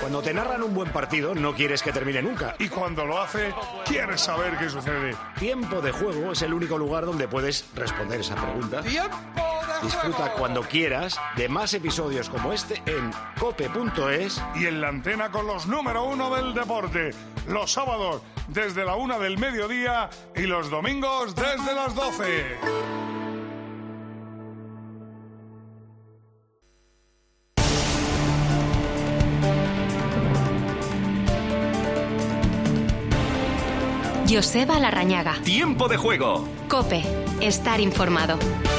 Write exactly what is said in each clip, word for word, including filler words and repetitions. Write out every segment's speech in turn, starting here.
Cuando te narran un buen partido, no quieres que termine nunca. Y cuando lo hace, quieres saber qué sucede. Tiempo de Juego es el único lugar donde puedes responder esa pregunta. ¡Tiempo de Disfruta juego! cuando quieras de más episodios como este en cope punto es. Y en la antena con los número uno del deporte. Los sábados desde la una del mediodía y los domingos desde las doce. Joseba Larrañaga. Tiempo de Juego. COPE. Estar informado.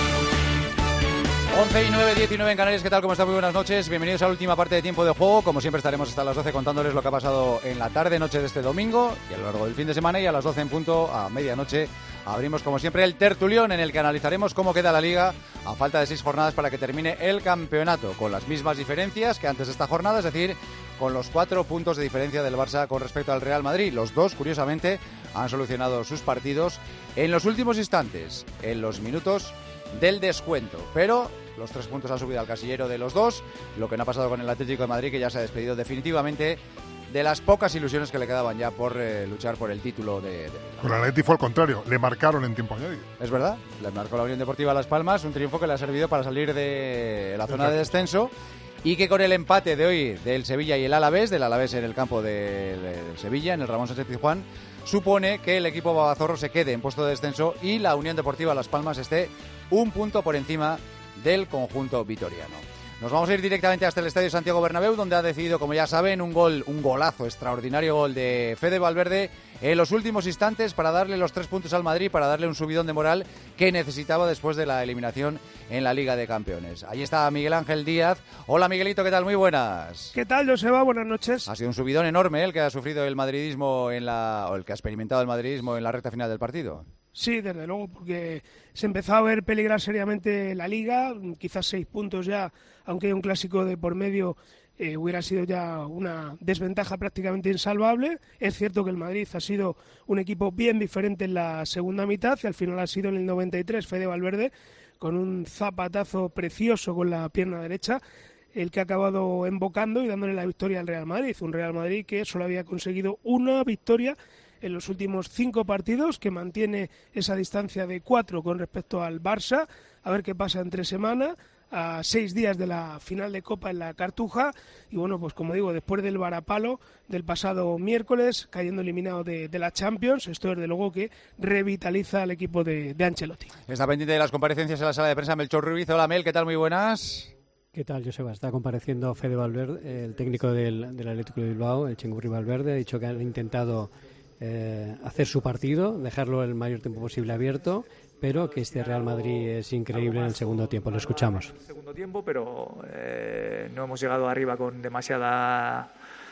once y nueve, diecinueve en Canarias. ¿Qué tal? ¿Cómo están? Muy buenas noches. Bienvenidos a la última parte de Tiempo de Juego. Como siempre estaremos hasta las doce contándoles lo que ha pasado en la tarde, noche de este domingo y a lo largo del fin de semana, y a las doce en punto, a medianoche, abrimos como siempre el tertulión en el que analizaremos cómo queda la Liga a falta de seis jornadas para que termine el campeonato, con las mismas diferencias que antes de esta jornada, es decir, con los cuatro puntos de diferencia del Barça con respecto al Real Madrid. Los dos, curiosamente, han solucionado sus partidos en los últimos instantes, en los minutos del descuento, pero los tres puntos han subido al casillero de los dos, lo que no ha pasado con el Atlético de Madrid, que ya se ha despedido definitivamente de las pocas ilusiones que le quedaban ya por eh, luchar por el título de, de Liga. Con el Atleti fue al contrario, le marcaron en tiempo añadido. Es verdad, le marcó la Unión Deportiva Las Palmas, un triunfo que le ha servido para salir de la zona de descenso, y que con el empate de hoy del Sevilla y el Alavés, del Alavés en el campo de, de, del Sevilla, en el Ramón Sánchez Pizjuán, supone que el equipo babazorro se quede en puesto de descenso y la Unión Deportiva Las Palmas esté un punto por encima del conjunto vitoriano. Nos vamos a ir directamente hasta el Estadio Santiago Bernabéu, donde ha decidido, como ya saben, un gol, un golazo, extraordinario gol de Fede Valverde en los últimos instantes para darle los tres puntos al Madrid, para darle un subidón de moral que necesitaba después de la eliminación en la Liga de Campeones. Ahí está Miguel Ángel Díaz. Hola, Miguelito, ¿qué tal? Muy buenas. ¿Qué tal, Joseba? Buenas noches. Ha sido un subidón enorme el que ha sufrido el madridismo en la, o el que ha experimentado el madridismo en la recta final del partido. Sí, desde luego, porque se empezó a ver peligrar seriamente la Liga, quizás seis puntos ya, aunque hay un clásico de por medio, eh, hubiera sido ya una desventaja prácticamente insalvable. Es cierto que el Madrid ha sido un equipo bien diferente en la segunda mitad, y al final ha sido en el noventa y tres Fede Valverde, con un zapatazo precioso con la pierna derecha, el que ha acabado embocando y dándole la victoria al Real Madrid. Un Real Madrid que solo había conseguido una victoria en los últimos cinco partidos, que mantiene esa distancia de cuatro con respecto al Barça. A ver qué pasa entre semana, a seis días de la final de Copa en la Cartuja. Y bueno, pues como digo, después del varapalo del pasado miércoles, cayendo eliminado de, de la Champions, esto desde luego que revitaliza al equipo de, de Ancelotti. Está pendiente de las comparecencias en la sala de prensa Melchor Ruiz. Hola, Mel, ¿qué tal? Muy buenas. ¿Qué tal, Joseba? Está compareciendo Fede Valverde, el técnico del, del Atlético de Bilbao, el Chingurri Valverde. Ha dicho que han intentado Eh, hacer su partido, dejarlo el mayor tiempo posible abierto, pero que este Real Madrid es increíble en el segundo tiempo. Lo escuchamos. En el segundo tiempo, pero eh, no hemos llegado arriba con demasiada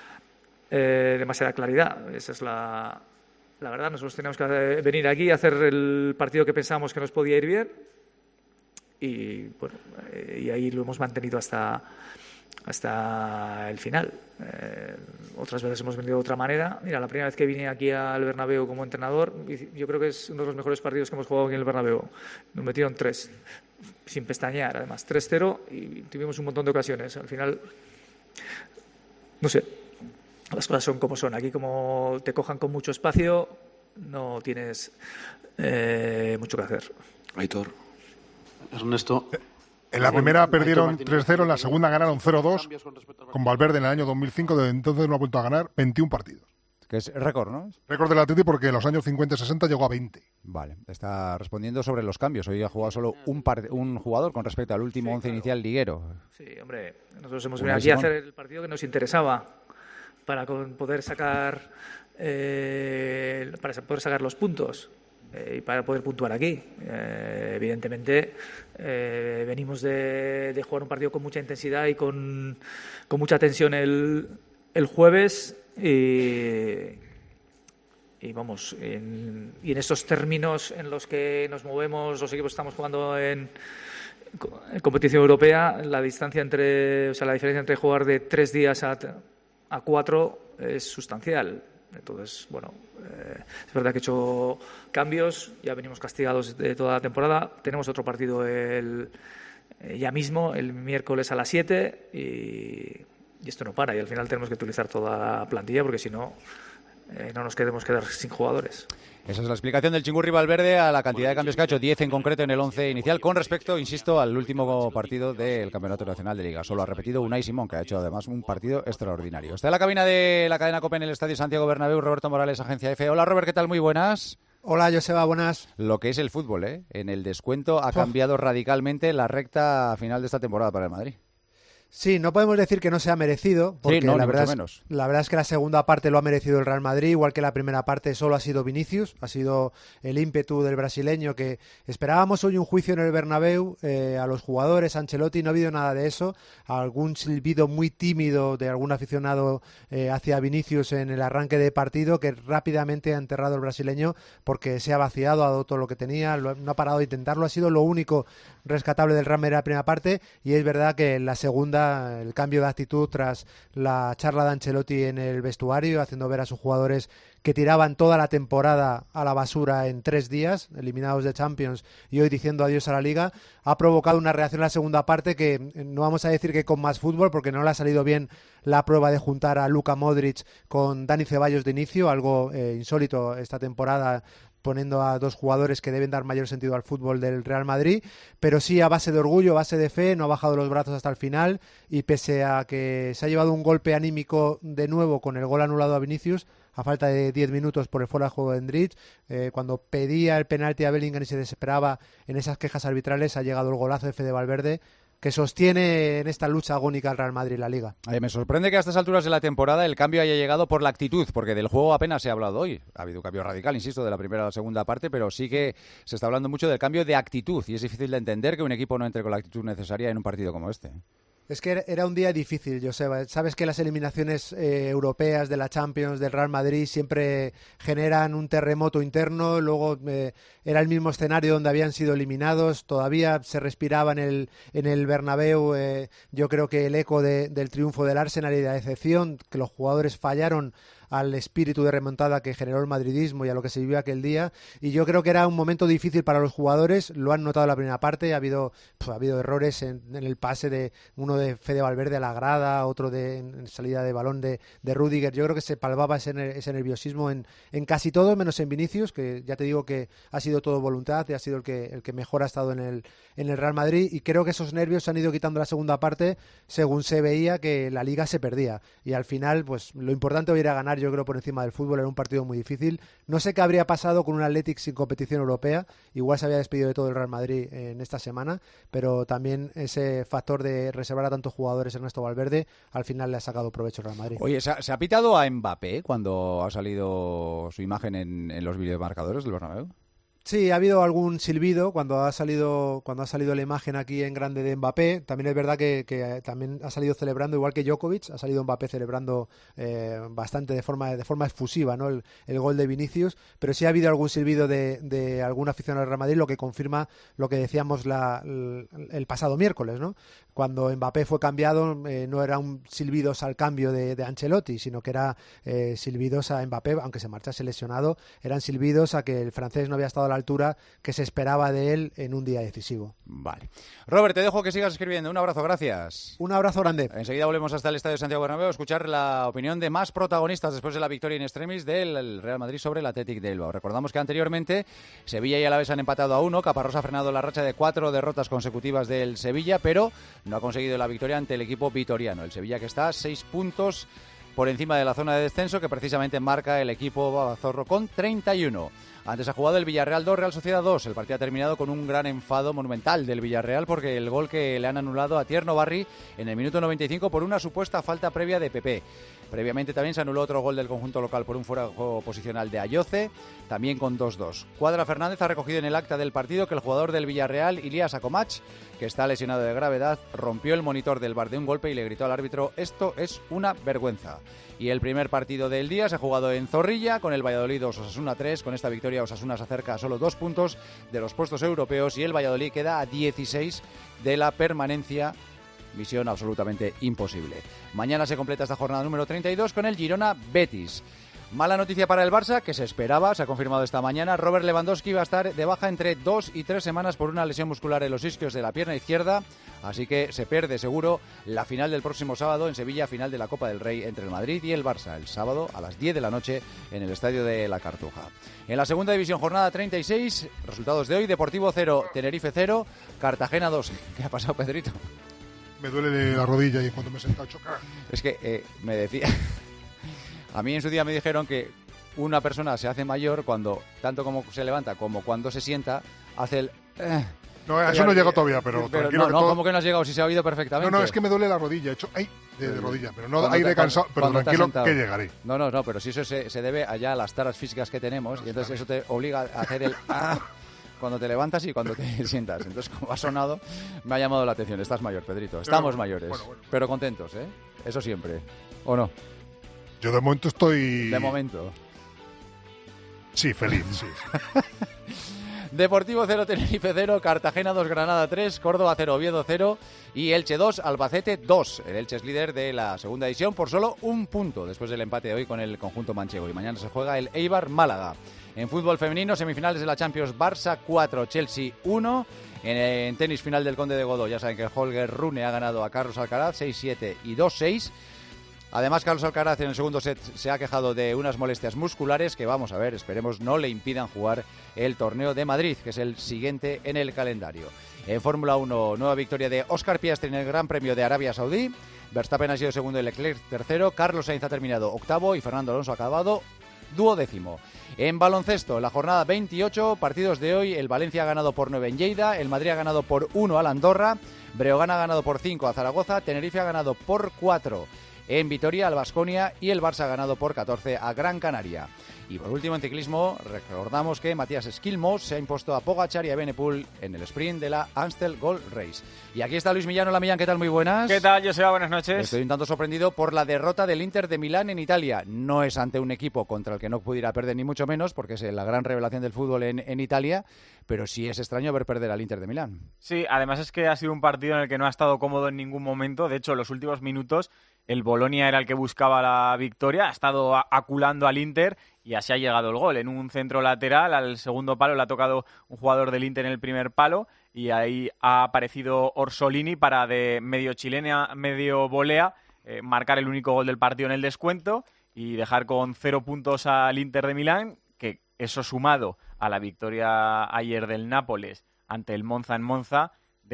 eh, demasiada claridad. Esa es la, la verdad. Nosotros teníamos que venir aquí a hacer el partido que pensábamos que nos podía ir bien, y bueno, eh, y ahí lo hemos mantenido hasta hasta el final. Eh, otras veces hemos venido de otra manera. Mira, la primera vez que vine aquí al Bernabéu como entrenador, yo creo que es uno de los mejores partidos que hemos jugado aquí en el Bernabéu. Nos metieron tres, sin pestañear, además, tres cero, y tuvimos un montón de ocasiones. Al final, no sé, las cosas son como son. Aquí, como te cojan con mucho espacio, no tienes eh, mucho que hacer. Aitor, Ernesto... En la primera perdieron tres cero, en la segunda ganaron cero dos, con Valverde en el año dos mil cinco, desde entonces no ha vuelto a ganar veintiún partidos. Que es récord, ¿no? Récord del Atleti, porque en los años cincuenta y sesenta llegó a veinte. Vale, está respondiendo sobre los cambios. Hoy ha jugado solo un, par, un jugador con respecto al último sí, once claro. inicial liguero. Sí, hombre, nosotros hemos venido aquí a hacer el partido que nos interesaba para poder sacar eh, para poder sacar los puntos. Y para poder puntuar aquí. Eh, evidentemente, eh, venimos de, de jugar un partido con mucha intensidad y con, con mucha tensión el, el jueves. Y, y vamos, en, y en estos términos en los que nos movemos, los equipos estamos jugando en, en competición europea, la distancia entre, o sea, la diferencia entre jugar de tres días a, a cuatro es sustancial. Entonces, bueno, eh, es verdad que he hecho cambios, ya venimos castigados de toda la temporada. Tenemos otro partido el, eh, ya mismo, el miércoles a las siete, y, y esto no para, y al final tenemos que utilizar toda la plantilla porque si no, eh, no nos queremos quedar sin jugadores. Esa es la explicación del Chingurri Valverde a la cantidad de cambios que ha hecho, diez en concreto en el once inicial, con respecto, insisto, al último partido del Campeonato Nacional de Liga. Solo ha repetido Unai Simón, que ha hecho además un partido extraordinario. Está en la cabina de la cadena COPE en el Estadio Santiago Bernabéu, Roberto Morales, Agencia Efe. Hola, Robert, ¿qué tal? Muy buenas. Hola, Joseba, buenas. Lo que es el fútbol, ¿eh? En el descuento ha cambiado radicalmente la recta final de esta temporada para el Madrid. Sí, no podemos decir que no sea merecido, porque sí, no, la, verdad menos. Es, la verdad es que la segunda parte lo ha merecido el Real Madrid, igual que la primera parte solo ha sido Vinicius, ha sido el ímpetu del brasileño, que esperábamos hoy un juicio en el Bernabéu eh, a los jugadores, a Ancelotti, no ha habido nada de eso, algún silbido muy tímido de algún aficionado eh, hacia Vinicius en el arranque de partido, que rápidamente ha enterrado el brasileño porque se ha vaciado, ha dado todo lo que tenía, lo, no ha parado de intentarlo, ha sido lo único rescatable del Real Madrid en la primera parte, y es verdad que en la segunda el cambio de actitud tras la charla de Ancelotti en el vestuario, haciendo ver a sus jugadores que tiraban toda la temporada a la basura en tres días, eliminados de Champions, y hoy diciendo adiós a la Liga, ha provocado una reacción en la segunda parte que no vamos a decir que con más fútbol, porque no le ha salido bien la prueba de juntar a Luka Modric con Dani Ceballos de inicio, algo eh, insólito esta temporada, poniendo a dos jugadores que deben dar mayor sentido al fútbol del Real Madrid, pero sí a base de orgullo, a base de fe, no ha bajado los brazos hasta el final, y pese a que se ha llevado un golpe anímico de nuevo con el gol anulado a Vinicius, a falta de diez minutos por el fuera de juego de Endrich, eh, cuando pedía el penalti a Bellingham y se desesperaba en esas quejas arbitrales, ha llegado el golazo de Fede Valverde, que sostiene en esta lucha agónica al Real Madrid en la Liga. Ay, me sorprende que a estas alturas de la temporada el cambio haya llegado por la actitud, porque del juego apenas se ha hablado hoy. Ha habido un cambio radical, insisto, de la primera a la segunda parte, pero sí que se está hablando mucho del cambio de actitud, y es difícil de entender que un equipo no entre con la actitud necesaria en un partido como este. Es que era un día difícil, Joseba. Sabes que las eliminaciones eh, europeas de la Champions, del Real Madrid, siempre generan un terremoto interno. Luego eh, era el mismo escenario donde habían sido eliminados. Todavía se respiraba en el, en el Bernabéu, eh, yo creo que el eco de, del triunfo del Arsenal y de la decepción, que los jugadores fallaron al espíritu de remontada que generó el madridismo y a lo que se vivió aquel día, y yo creo que era un momento difícil para los jugadores. Lo han notado en la primera parte, ha habido, pues, ha habido errores en, en el pase de uno de Fede Valverde a la grada, otro de en salida de balón de, de Rüdiger. Yo creo que se palpaba ese, ese nerviosismo en, en casi todo, menos en Vinicius, que ya te digo que ha sido todo voluntad y ha sido el que, el que mejor ha estado en el, en el Real Madrid, y creo que esos nervios se han ido quitando la segunda parte según se veía que la Liga se perdía, y al final pues lo importante hoy era ganar, yo creo, por encima del fútbol. Era un partido muy difícil. No sé qué habría pasado con un Athletic sin competición europea. Igual se había despedido de todo el Real Madrid en esta semana, pero también ese factor de reservar a tantos jugadores Ernesto Valverde al final le ha sacado provecho al Real Madrid. Oye, ¿se ha, se ha pitado a Mbappé cuando ha salido su imagen en, en los videomarcadores del Bernabéu? Sí, ha habido algún silbido cuando ha salido cuando ha salido la imagen aquí en grande de Mbappé. También es verdad que, que también ha salido celebrando, igual que Djokovic, ha salido Mbappé celebrando eh, bastante de forma de forma efusiva, ¿no? El, el gol de Vinicius, pero sí ha habido algún silbido de, de algún aficionado del Real Madrid, lo que confirma lo que decíamos la, el, el pasado miércoles, ¿no? Cuando Mbappé fue cambiado, eh, no era un silbidos al cambio de, de Ancelotti, sino que era eh, silbidos a Mbappé, aunque se marchase lesionado, eran silbidos a que el francés no había estado a la altura que se esperaba de él en un día decisivo. Vale. Robert, te dejo que sigas escribiendo. Un abrazo, gracias. Un abrazo grande. Enseguida volvemos hasta el Estadio Santiago Bernabéu a escuchar la opinión de más protagonistas después de la victoria in extremis del Real Madrid sobre el Athletic de Bilbao. Recordamos que anteriormente Sevilla y Alavés han empatado a uno, Caparrós ha frenado la racha de cuatro derrotas consecutivas del Sevilla, pero no ha conseguido la victoria ante el equipo vitoriano. El Sevilla, que está a seis puntos por encima de la zona de descenso, que precisamente marca el equipo babazorro con treinta y uno. Antes ha jugado el Villarreal dos, Real Sociedad dos. El partido ha terminado con un gran enfado monumental del Villarreal porque el gol que le han anulado a Tierno Barri en el minuto noventa y cinco por una supuesta falta previa de Pepe. Previamente también se anuló otro gol del conjunto local por un fuera de juego posicional de Ayoce, también con dos dos. Cuadra Fernández ha recogido en el acta del partido que el jugador del Villarreal, Ilías Akomach, que está lesionado de gravedad, rompió el monitor del V A R de un golpe y le gritó al árbitro: esto es una vergüenza. Y el primer partido del día se ha jugado en Zorrilla con el Valladolid dos, Osasuna tres. Con esta victoria Osasuna se acerca a solo dos puntos de los puestos europeos y el Valladolid queda a dieciséis de la permanencia. Misión absolutamente imposible. Mañana se completa esta jornada número treinta y dos con el Girona Betis. Mala noticia para el Barça, que se esperaba, se ha confirmado esta mañana. Robert Lewandowski va a estar de baja entre dos y tres semanas por una lesión muscular en los isquios de la pierna izquierda, así que se pierde seguro la final del próximo sábado en Sevilla, final de la Copa del Rey entre el Madrid y el Barça, el sábado a las diez de la noche en el Estadio de la Cartuja. En la segunda división, jornada treinta y seis, resultados de hoy: Deportivo cero, Tenerife cero, Cartagena dos. ¿Qué ha pasado, Pedrito? Me duele de la rodilla y cuando me he sentado chocar. Es que eh, me decía... A mí en su día me dijeron que una persona se hace mayor cuando, tanto como se levanta como cuando se sienta, hace el... Eh, no, eso no llegó todavía, pero, pero tranquilo. No, que no todo... como que no has llegado, si se ha oído perfectamente. No, no, es que me duele la rodilla. He hecho, ay, de, de rodilla, pero no Cuando hay te- de cansado. cuando- Pero cuando te has tranquilo sentado. que llegaré. No, no, no, pero si eso se, se debe allá a las taras físicas que tenemos, y entonces eso te obliga a hacer el... ah, cuando te levantas y cuando te sientas. Entonces, como ha sonado, me ha llamado la atención. Estás mayor, Pedrito. Estamos Pero, mayores, bueno, bueno. pero contentos, ¿eh? Eso siempre. ¿O no? Yo de momento estoy... De momento. Sí, feliz, sí. Deportivo cero, Tenerife cero, Cartagena dos, Granada tres, Córdoba cero, Oviedo cero y Elche dos, Albacete dos. El Elche es líder de la segunda división por solo un punto después del empate de hoy con el conjunto manchego. Y mañana se juega el Eibar Málaga. En fútbol femenino, semifinales de la Champions, Barça cuatro, Chelsea uno. En, en tenis, final del Conde de Godó, ya saben que Holger Rune ha ganado a Carlos Alcaraz seis siete y dos seis. Además, Carlos Alcaraz en el segundo set se ha quejado de unas molestias musculares que, vamos a ver, esperemos no le impidan jugar el torneo de Madrid, que es el siguiente en el calendario. En Fórmula uno, nueva victoria de Óscar Piastri en el Gran Premio de Arabia Saudí. Verstappen ha sido segundo y Leclerc tercero. Carlos Sainz ha terminado octavo y Fernando Alonso ha acabado duodécimo. En baloncesto, la jornada veintiocho, partidos de hoy: el Valencia ha ganado por nueve en Lleida, el Madrid ha ganado por uno al Andorra, Breogán ha ganado por cinco a Zaragoza, Tenerife ha ganado por cuatro en Vitoria al Baskonia y el Barça ha ganado por catorce a Gran Canaria. Y por último, en ciclismo, recordamos que Matías Skilmos se ha impuesto a Pogačar y a Benepul en el sprint de la Amstel Gold Race. Y aquí está Luis Millán. Hola, Millán, ¿qué tal? Muy buenas. ¿Qué tal, Joseba? Buenas noches. Estoy un tanto sorprendido por la derrota del Inter de Milán en Italia. No es ante un equipo contra el que no pudiera perder ni mucho menos, porque es la gran revelación del fútbol en, en Italia, pero sí es extraño ver perder al Inter de Milán. Sí, además es que ha sido un partido en el que no ha estado cómodo en ningún momento. De hecho, en los últimos minutos el Bolonia era el que buscaba la victoria, ha estado aculando al Inter y así ha llegado el gol. En un centro lateral, al segundo palo, le ha tocado un jugador del Inter en el primer palo y ahí ha aparecido Orsolini para, de medio chilena, medio volea, eh, marcar el único gol del partido en el descuento y dejar con cero puntos al Inter de Milán, que eso sumado a la victoria ayer del Nápoles ante el Monza en Monza,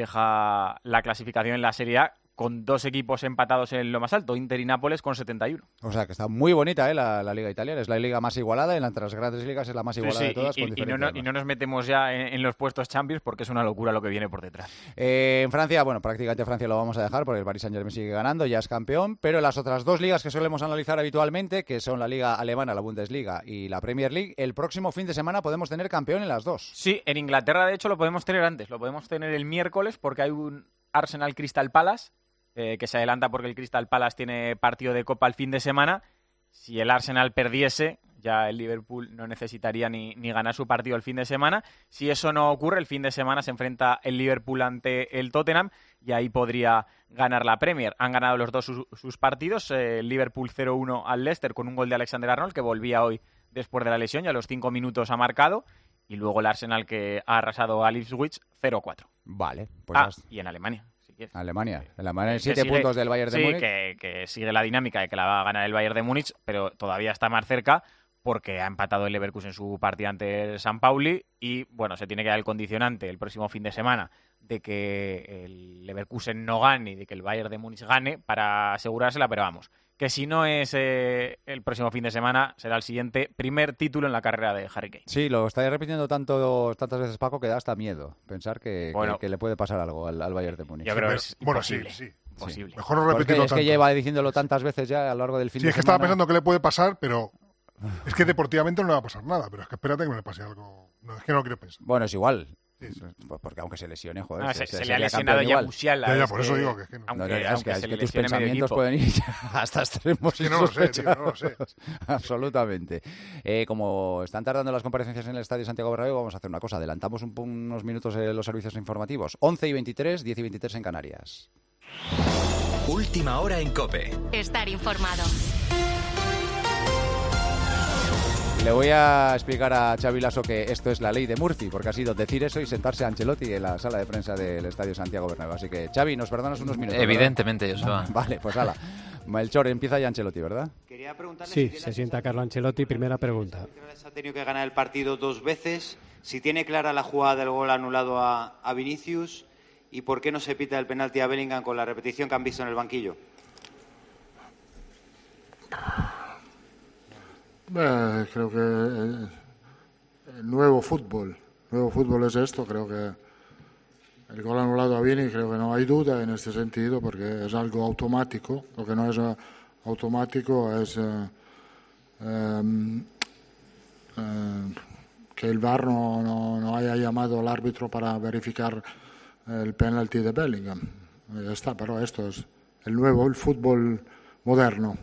deja la clasificación en la Serie A con dos equipos empatados en lo más alto, Inter y Nápoles con setenta y uno. O sea, que está muy bonita, ¿eh? la, la Liga Italiana. Es la liga más igualada, en las grandes ligas es la más igualada sí, sí, de todas. Y, con y, no, no, y no nos metemos ya en, en los puestos Champions porque es una locura lo que viene por detrás. Eh, en Francia, bueno, prácticamente Francia lo vamos a dejar porque el Paris Saint-Germain sigue ganando, ya es campeón, pero las otras dos ligas que solemos analizar habitualmente, que son la Liga Alemana, la Bundesliga y la Premier League, el próximo fin de semana podemos tener campeón en las dos. Sí, en Inglaterra de hecho lo podemos tener antes, lo podemos tener el miércoles porque hay un Arsenal Crystal Palace, Eh, que se adelanta porque el Crystal Palace tiene partido de Copa el fin de semana. Si el Arsenal perdiese, ya el Liverpool no necesitaría ni, ni ganar su partido el fin de semana. Si eso no ocurre, el fin de semana se enfrenta el Liverpool ante el Tottenham y ahí podría ganar la Premier. Han ganado los dos sus, sus partidos. Eh, el Liverpool cero uno al Leicester con un gol de Alexander-Arnold, que volvía hoy después de la lesión y a los cinco minutos ha marcado. Y luego el Arsenal, que ha arrasado al Ipswich cero cuatro. Vale. Pues ah, has... y en Alemania. Alemania. En Alemania, siete sigue, puntos del Bayern de sí, Múnich. Que, que sigue la dinámica de que la va a ganar el Bayern de Múnich, pero todavía está más cerca porque ha empatado el Leverkusen en su partida ante el San Pauli y, bueno, se tiene que dar el condicionante el próximo fin de semana de que el Leverkusen no gane y de que el Bayern de Múnich gane para asegurársela, pero vamos, que si no es eh, el próximo fin de semana, será el siguiente primer título en la carrera de Harry Kane. Sí, lo estáis repitiendo tanto, tantas veces, Paco, que da hasta miedo pensar que, bueno, que, que le puede pasar algo al, al Bayern de Múnich. Yo creo que es bueno, imposible. Sí, sí. Posible. Sí. Mejor no repetirlo tanto. Es que lleva diciéndolo tantas veces ya a lo largo del fin sí, de semana. Sí, es que estaba pensando que le puede pasar, pero es que deportivamente no le va a pasar nada, pero es que espérate que no le pase algo. No, es que no lo quiero pensar. Bueno, es igual. Sí, sí. Porque aunque se lesione, joder. Ah, se, se, se, se le ha lesionado ya Musiala. Ya, ya, por eso digo que es que no. Aunque, no, no, es aunque que, se es que le tus medio pensamientos equipo. pueden ir hasta extremos. Sí, no lo sé, tío, no lo sé. Absolutamente. Eh, como están tardando las comparecencias en el Estadio Santiago Bernabéu, vamos a hacer una cosa. Adelantamos un, unos minutos eh, los servicios informativos. once y veintitrés, diez y veintitrés en Canarias. Última hora en COPE. Estar informado. Le voy a explicar a Xavi Lasso que esto es la ley de Murphy, porque ha sido decir eso y sentarse a Ancelotti en la sala de prensa del Estadio Santiago Bernabéu. Así que, Xavi, nos perdonas unos minutos, Evidentemente, ¿verdad? Joseba. Vale, pues hala. Melchor, empieza ya Ancelotti, ¿verdad? Sí, se sienta Carlo Ancelotti. Primera pregunta. Ha tenido que ganar el partido dos veces. Si tiene clara la jugada del gol anulado a, a Vinicius, ¿y por qué no se pita el penalti a Bellingham con la repetición que han visto en el banquillo? Beh, creo que el nuevo fútbol, nuevo fútbol es esto, creo que el gol anulado a Vini, creo que no hay duda en este sentido, porque es algo automático, lo que no es uh, automático es uh, um, uh, que el V A R no, no, no haya llamado al árbitro para verificar el penalti de Bellingham. Ya está, pero esto es el nuevo, el fútbol moderno.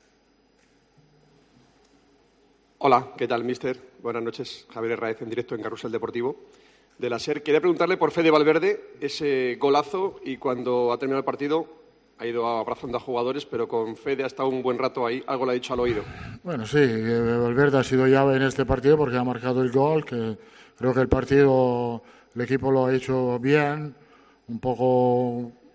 Hola, ¿qué tal, mister? Buenas noches. Javier Herráez en directo en Carrusel Deportivo de la SER. Quería preguntarle por Fede Valverde, ese golazo, y cuando ha terminado el partido ha ido abrazando a jugadores, pero con Fede ha estado un buen rato ahí. Algo le ha dicho al oído. Bueno, sí, Valverde ha sido llave en este partido porque ha marcado el gol, que creo que el partido, el equipo lo ha hecho bien, un poco,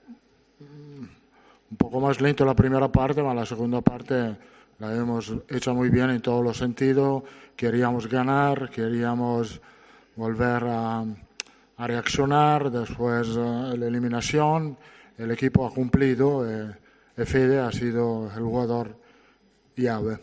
un poco más lento la primera parte, pero la segunda parte la hemos hecho muy bien en todos los sentidos. Queríamos ganar, queríamos volver a, a reaccionar después de la eliminación. El equipo ha cumplido y, y Fede ha sido el jugador llave.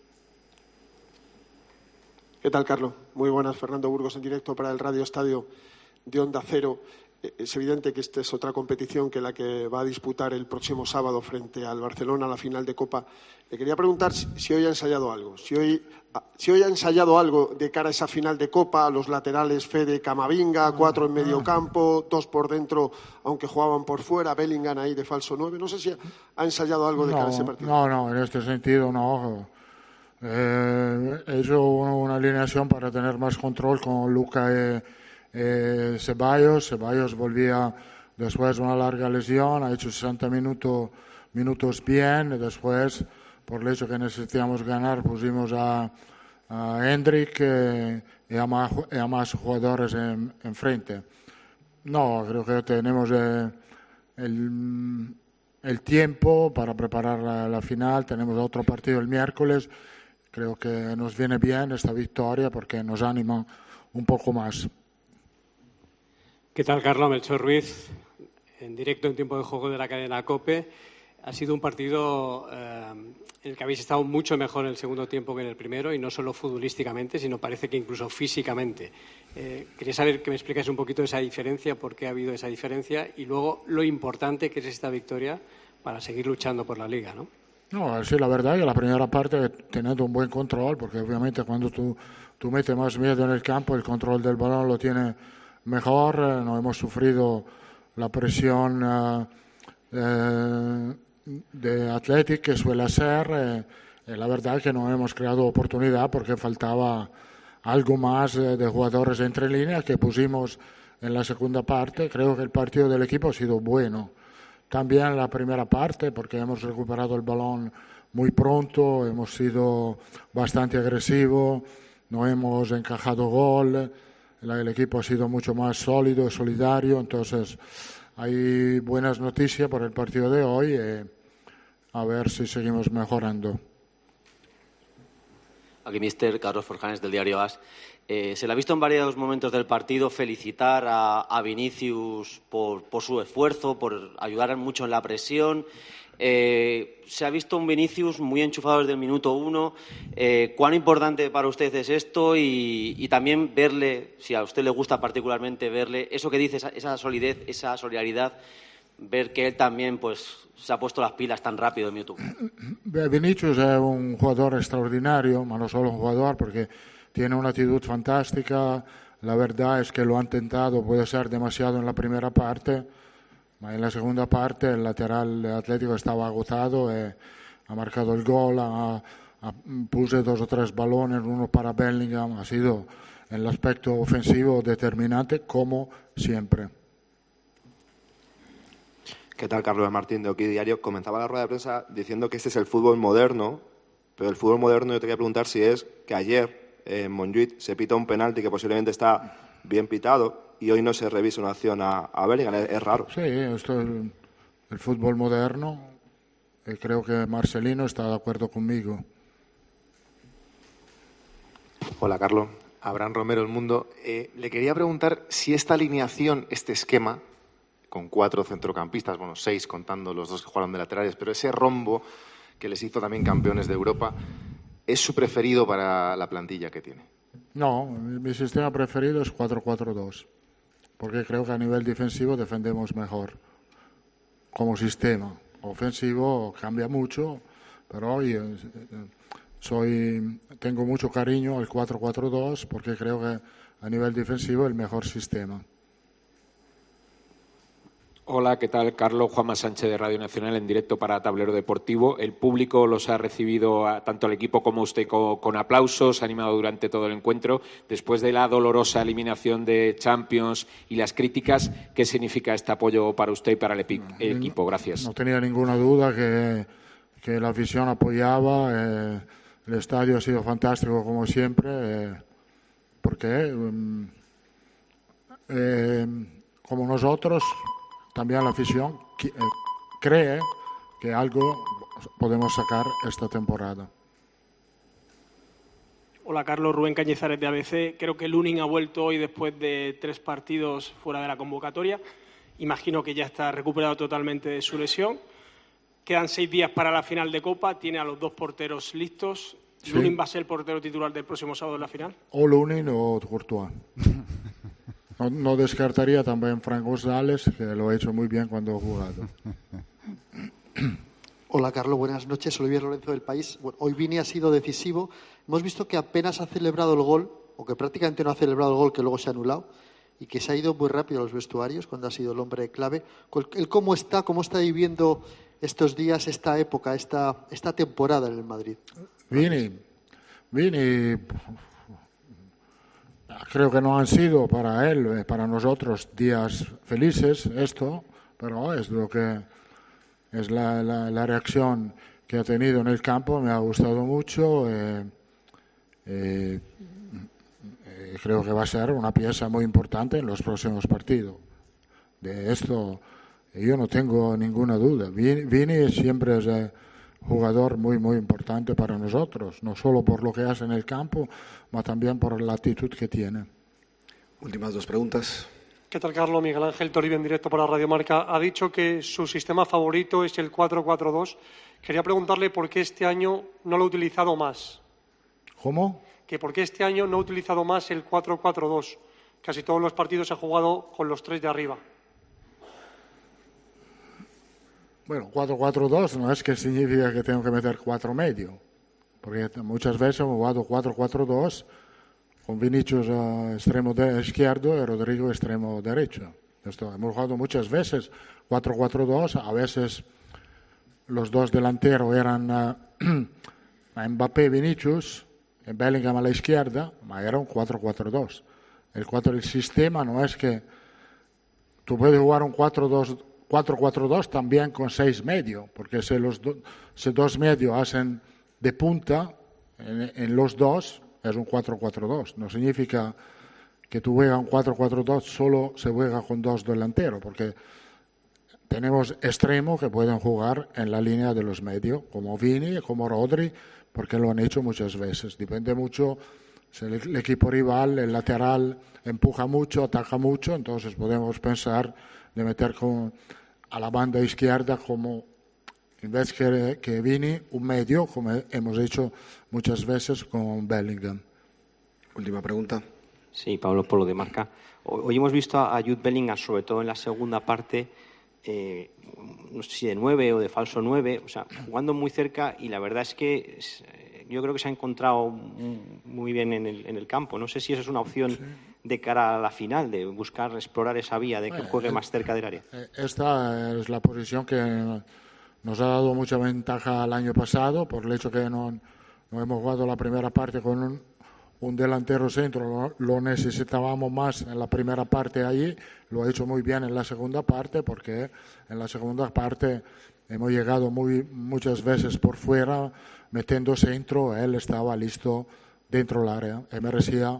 ¿Qué tal, Carlos? Muy buenas. Fernando Burgos en directo para el Radio Estadio de Onda Cero. Es evidente que esta es otra competición que la que va a disputar el próximo sábado frente al Barcelona, la final de Copa. Le quería preguntar si, si hoy ha ensayado algo, si hoy, si hoy ha ensayado algo de cara a esa final de Copa, los laterales Fede, Camavinga, cuatro en medio campo, dos por dentro, aunque jugaban por fuera, Bellingham ahí de falso nueve. No sé si ha ensayado algo de no, cara a ese partido. No, no, en este sentido no. Eh, he hecho una alineación para tener más control con Luka y Eh, Ceballos, Ceballos volvía después de una larga lesión, ha hecho sesenta minutos, minutos bien, y después, por el hecho que necesitábamos ganar, pusimos a, a Hendrik eh, y, a más, y a más jugadores en, enfrente. No, creo que tenemos eh, el, el tiempo para preparar la, la final, tenemos otro partido el miércoles, creo que nos viene bien esta victoria porque nos anima un poco más. ¿Qué tal, Carlos? Melchor Ruiz, en directo en tiempo de juego de la cadena COPE. Ha sido un partido eh, en el que habéis estado mucho mejor en el segundo tiempo que en el primero, y no solo futbolísticamente, sino parece que incluso físicamente. Eh, quería saber que me explicáis un poquito esa diferencia, por qué ha habido esa diferencia, y luego lo importante que es esta victoria para seguir luchando por la Liga, ¿no? No, sí, la verdad es que la primera parte teniendo un buen control, porque obviamente cuando tú, tú metes más miedo en el campo, el control del balón lo tiene mejor, eh, no hemos sufrido la presión eh, eh, de Athletic que suele ser, eh, eh, la verdad es que no hemos creado oportunidad porque faltaba algo más eh, de jugadores entre líneas que pusimos en la segunda parte. Creo que el partido del equipo ha sido bueno, también la primera parte porque hemos recuperado el balón muy pronto, hemos sido bastante agresivos, no hemos encajado gol. El equipo ha sido mucho más sólido y solidario, entonces hay buenas noticias por el partido de hoy y a ver si seguimos mejorando. Aquí mister Carlos Forjanes del diario AS. Eh, se le ha visto en varios momentos del partido felicitar a, a Vinicius por, por su esfuerzo, por ayudar mucho en la presión. Eh, se ha visto un Vinicius muy enchufado desde el minuto uno. Eh, ¿Cuán importante para usted es esto? Y, y también verle, si a usted le gusta particularmente verle, eso que dice, esa, esa solidez, esa solidaridad, ver que él también pues se ha puesto las pilas tan rápido en minuto uno. Vinicius es un jugador extraordinario, pero no solo un jugador, porque tiene una actitud fantástica. La verdad es que lo ha intentado, puede ser demasiado en la primera parte, ma en la segunda parte el lateral Atlético estaba agotado y ha marcado el gol, ha, ha, puso dos o tres balones, uno para Bellingham, ha sido en el aspecto ofensivo determinante como siempre. ¿Qué tal, Carlos Martín de Oki Diario? Comenzaba la rueda de prensa diciendo que este es el fútbol moderno, pero el fútbol moderno yo te quería preguntar si es que ayer en Montjuïc se pita un penalti que posiblemente está bien pitado y hoy no se revisa una acción a, a Bellingham. Es, es raro. Sí, esto es el, el fútbol moderno. Y creo que Marcelino está de acuerdo conmigo. Hola, Carlos. Abraham Romero, El Mundo. Eh, le quería preguntar si esta alineación, este esquema, con cuatro centrocampistas, bueno, seis contando los dos que jugaron de laterales, pero ese rombo que les hizo también campeones de Europa, ¿es su preferido para la plantilla que tiene? No, mi, mi sistema preferido es cuatro cuatro dos, porque creo que a nivel defensivo defendemos mejor como sistema. Ofensivo cambia mucho, pero hoy eh, soy, tengo mucho cariño al cuatro cuatro dos porque creo que a nivel defensivo es el mejor sistema. Hola, ¿qué tal? Carlos, Juanma Sánchez de Radio Nacional en directo para Tablero Deportivo. El público los ha recibido, a, tanto al equipo como a usted, con, con aplausos, ha animado durante todo el encuentro. Después de la dolorosa eliminación de Champions y las críticas, ¿qué significa este apoyo para usted y para el, epi- el equipo? Gracias. No tenía ninguna duda que, que la afición apoyaba. Eh, el estadio ha sido fantástico como siempre, eh, porque um, eh, como nosotros, también la afición eh, cree que algo podemos sacar esta temporada. Hola, Carlos. Rubén Cañizares de A B C. Creo que Lunin ha vuelto hoy después de tres partidos fuera de la convocatoria. Imagino que ya está recuperado totalmente de su lesión. Quedan seis días para la final de Copa. Tiene a los dos porteros listos. Sí. ¿Lunin va a ser el portero titular del próximo sábado en la final? O Lunin o Courtois. No, no descartaría también Frank González, que lo ha hecho muy bien cuando ha jugado. Hola, Carlos, buenas noches. Olivier Lorenzo del País. Bueno, hoy Vini ha sido decisivo. Hemos visto que apenas ha celebrado el gol, o que prácticamente no ha celebrado el gol, que luego se ha anulado, y que se ha ido muy rápido a los vestuarios cuando ha sido el hombre clave. ¿Él cómo está, cómo está viviendo estos días, esta época, esta, esta temporada en el Madrid? Vini, Vini... Creo que no han sido para él, para nosotros, días felices, esto, pero es lo que es la, la, la reacción que ha tenido en el campo, me ha gustado mucho. Eh, eh, eh, creo que va a ser una pieza muy importante en los próximos partidos. De esto yo no tengo ninguna duda. Vini siempre es eh, jugador muy, muy importante para nosotros, no solo por lo que hace en el campo, pero también por la actitud que tiene. Últimas dos preguntas. ¿Qué tal, Carlos? Miguel Ángel Toribio en directo para Radio Marca. Ha dicho que su sistema favorito es el cuatro cuatro dos. Quería preguntarle por qué este año no lo ha utilizado más. ¿Cómo? Que por qué este año no ha utilizado más el cuatro cuatro dos. Casi todos los partidos ha jugado con los tres de arriba. Bueno, cuatro cuatro dos no es que significa que tengo que meter cuatro medio, porque muchas veces hemos jugado cuatro cuatro dos con Vinicius uh, extremo de izquierdo y Rodrigo extremo derecho. Esto, hemos jugado muchas veces cuatro cuatro dos, a veces los dos delanteros eran uh, Mbappé, Vinicius, y Bellingham a la izquierda, pero era un cuatro cuatro dos. El, el sistema no es que tú puedes jugar un cuatro cuatro dos también con seis medio, porque si los do, si dos medios hacen de punta en, en los dos, es un cuatro cuatro dos. No significa que tú juegas un cuatro cuatro dos solo se juega con dos delanteros, porque tenemos extremos que pueden jugar en la línea de los medios, como Vini, como Rodri, porque lo han hecho muchas veces. Depende mucho si el, el equipo rival, el lateral, empuja mucho, ataca mucho, entonces podemos pensar de meter con, a la banda izquierda como, en vez que, que Vini, un medio, como hemos hecho muchas veces con Bellingham. Última pregunta. Sí, Pablo Polo de Marca. Hoy hemos visto a Jude Bellingham, sobre todo en la segunda parte, eh, no sé si de nueve o de falso nueve, o sea, jugando muy cerca, y la verdad es que es, yo creo que se ha encontrado muy bien en el, en el campo. No sé si eso es una opción sí. de cara a la final, de buscar explorar esa vía, de que bueno, juegue más cerca del área. Esta es la posición que nos ha dado mucha ventaja el año pasado, por el hecho que no, no hemos jugado la primera parte con un, un delantero centro, lo, lo necesitábamos más en la primera parte allí, lo ha hecho muy bien en la segunda parte, porque en la segunda parte hemos llegado muy, muchas veces por fuera, metiendo centro, él estaba listo dentro del área y merecía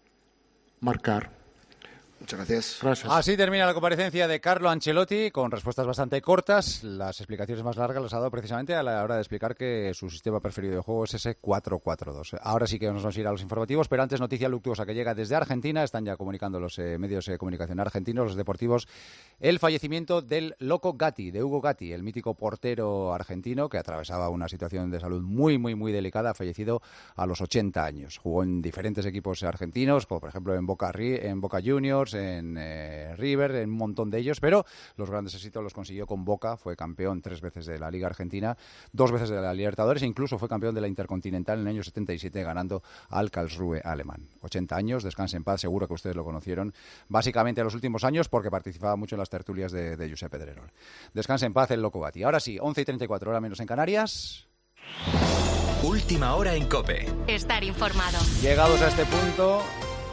marcar. Muchas gracias. Gracias. Así termina la comparecencia de Carlo Ancelotti, con respuestas bastante cortas. Las explicaciones más largas las ha dado precisamente a la hora de explicar que su sistema preferido de juego es ese cuatro cuatro dos. Ahora sí que nos vamos a ir a los informativos, pero antes noticia luctuosa que llega desde Argentina. Están ya comunicando los eh, medios de comunicación argentinos, los deportivos, el fallecimiento del Loco Gatti, de Hugo Gatti, el mítico portero argentino que atravesaba una situación de salud muy, muy, muy delicada. Ha fallecido a los ochenta años. Jugó en diferentes equipos argentinos, como por ejemplo en Boca, en Boca Juniors, en eh, River, en un montón de ellos, pero los grandes éxitos los consiguió con Boca. Fue campeón tres veces de la Liga Argentina, dos veces de la Libertadores e incluso fue campeón de la Intercontinental en el año setenta y siete ganando al Karlsruhe alemán. ochenta años, descanse en paz, seguro que ustedes lo conocieron básicamente en los últimos años porque participaba mucho en las tertulias de, de Giuseppe Pedrerol. Descanse en paz el Loco Gatti. Ahora sí, once y treinta y cuatro, hora menos en Canarias. Última hora en COPE. Estar informado. Llegados a este punto...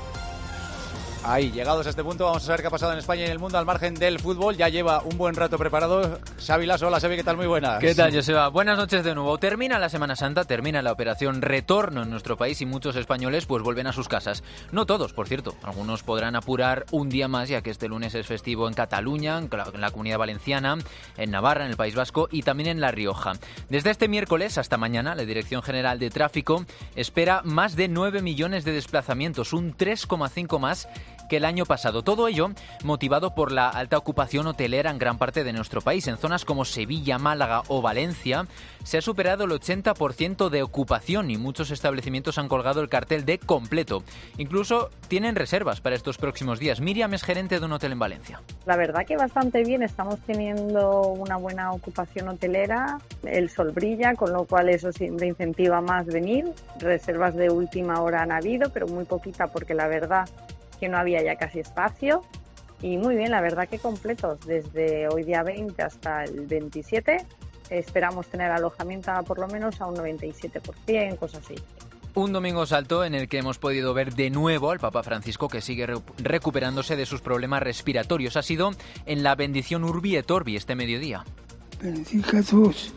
Ahí, llegados a este punto, vamos a saber qué ha pasado en España y en el mundo al margen del fútbol. Ya lleva un buen rato preparado Xavi Lasso. Hola, Xavi, ¿qué tal? Muy buenas. ¿Qué tal, Joseba? Buenas noches de nuevo. Termina la Semana Santa, termina la operación Retorno en nuestro país y muchos españoles pues vuelven a sus casas. No todos, por cierto. Algunos podrán apurar un día más, ya que este lunes es festivo en Cataluña, en la Comunidad Valenciana, en Navarra, en el País Vasco y también en La Rioja. Desde este miércoles hasta mañana, la Dirección General de Tráfico espera más de nueve millones de desplazamientos, un tres coma cinco más que el año pasado. Todo ello motivado por la alta ocupación hotelera en gran parte de nuestro país. En zonas como Sevilla, Málaga o Valencia se ha superado el ochenta por ciento de ocupación y muchos establecimientos han colgado el cartel de completo. Incluso tienen reservas para estos próximos días. Miriam es gerente de un hotel en Valencia. La verdad que bastante bien. Estamos teniendo una buena ocupación hotelera. El sol brilla, con lo cual eso siempre incentiva más venir. Reservas de última hora han habido, pero muy poquita porque la verdad que no había ya casi espacio y muy bien, la verdad que completos desde hoy día veinte hasta el veintisiete. Esperamos tener alojamiento por lo menos a un noventa y siete por ciento, cosas así. Un domingo salto en el que hemos podido ver de nuevo al Papa Francisco, que sigue re- recuperándose de sus problemas respiratorios. Ha sido en la bendición Urbi et Orbi este mediodía. Benedicat vos,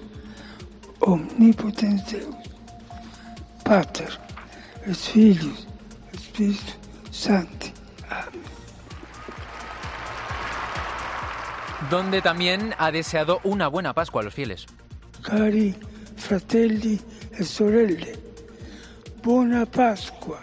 omnipotens Deus, Pater, et Filius, et Spiritus Sancti. Amén. Donde también ha deseado una buena Pascua a los fieles. Cari fratelli e sorelle, buona Pascua.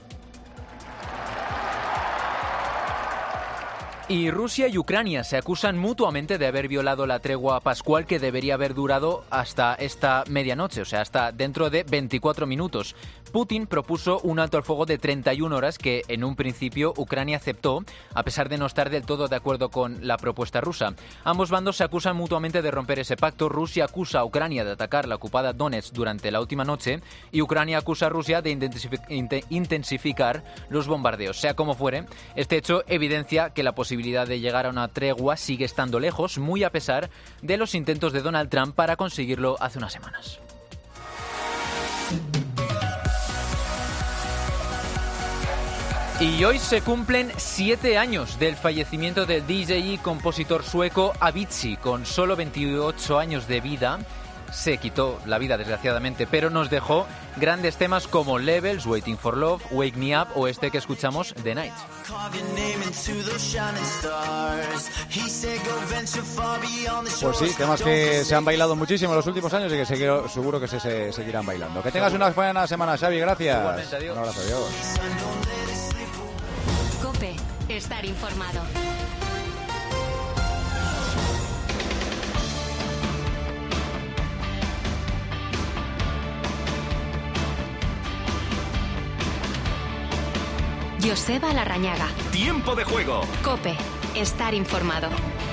Y Rusia y Ucrania se acusan mutuamente de haber violado la tregua pascual que debería haber durado hasta esta medianoche, o sea, hasta dentro de veinticuatro minutos. Putin propuso un alto al fuego de treinta y una horas que en un principio Ucrania aceptó, a pesar de no estar del todo de acuerdo con la propuesta rusa. Ambos bandos se acusan mutuamente de romper ese pacto. Rusia acusa a Ucrania de atacar la ocupada Donetsk durante la última noche y Ucrania acusa a Rusia de intensificar los bombardeos. Sea como fuere, este hecho evidencia que la posibilidad de llegar a una tregua sigue estando lejos, muy a pesar de los intentos de Donald Trump para conseguirlo hace unas semanas. Y hoy se cumplen siete años del fallecimiento del D J y compositor sueco Avicii. Con solo veintiocho años de vida, se quitó la vida desgraciadamente, pero nos dejó grandes temas como Levels, Waiting for Love, Wake Me Up o este que escuchamos, The Night. Pues sí, temas que se han bailado muchísimo en los últimos años y que seguro, seguro que se, se seguirán bailando. Que tengas una buena semana, Xavi, gracias. Igualmente, adiós. Un abrazo, adiós. COPE, estar informado. Joseba Larrañaga. Tiempo de juego. COPE, estar informado.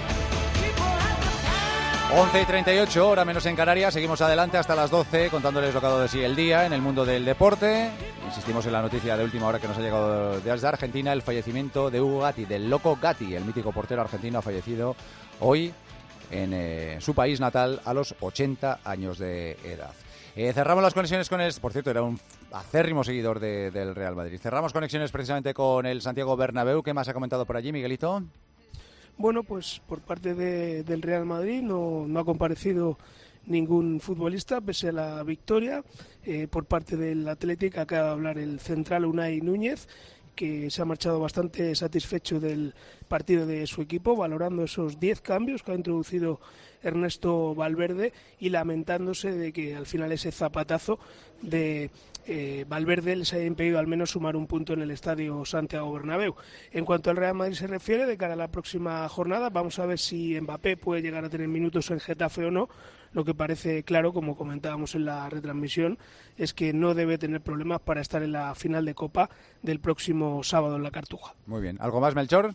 once y treinta y ocho, hora menos en Canarias. Seguimos adelante hasta las doce contándoles lo que ha dado de sí el día en el mundo del deporte. Insistimos en la noticia de última hora que nos ha llegado desde Argentina, el fallecimiento de Hugo Gatti, del Loco Gatti, el mítico portero argentino. Ha fallecido hoy en eh, su país natal a los ochenta años de edad. Eh, cerramos las conexiones con el... Por cierto, era un acérrimo seguidor de, del Real Madrid. Cerramos conexiones precisamente con el Santiago Bernabéu. ¿Qué más ha comentado por allí, Miguelito? Bueno, pues por parte de, del Real Madrid no, no ha comparecido ningún futbolista, pese a la victoria. Eh, por parte del Athletic acaba de hablar el central Unai Núñez, que se ha marchado bastante satisfecho del partido de su equipo, valorando esos diez cambios que ha introducido Ernesto Valverde y lamentándose de que al final ese zapatazo de eh, Valverde les haya impedido al menos sumar un punto en el estadio Santiago Bernabéu. En cuanto al Real Madrid se refiere, de cara a la próxima jornada, vamos a ver si Mbappé puede llegar a tener minutos en Getafe o no. Lo que parece claro, como comentábamos en la retransmisión, es que no debe tener problemas para estar en la final de Copa del próximo sábado en la Cartuja. Muy bien. ¿Algo más, Melchor?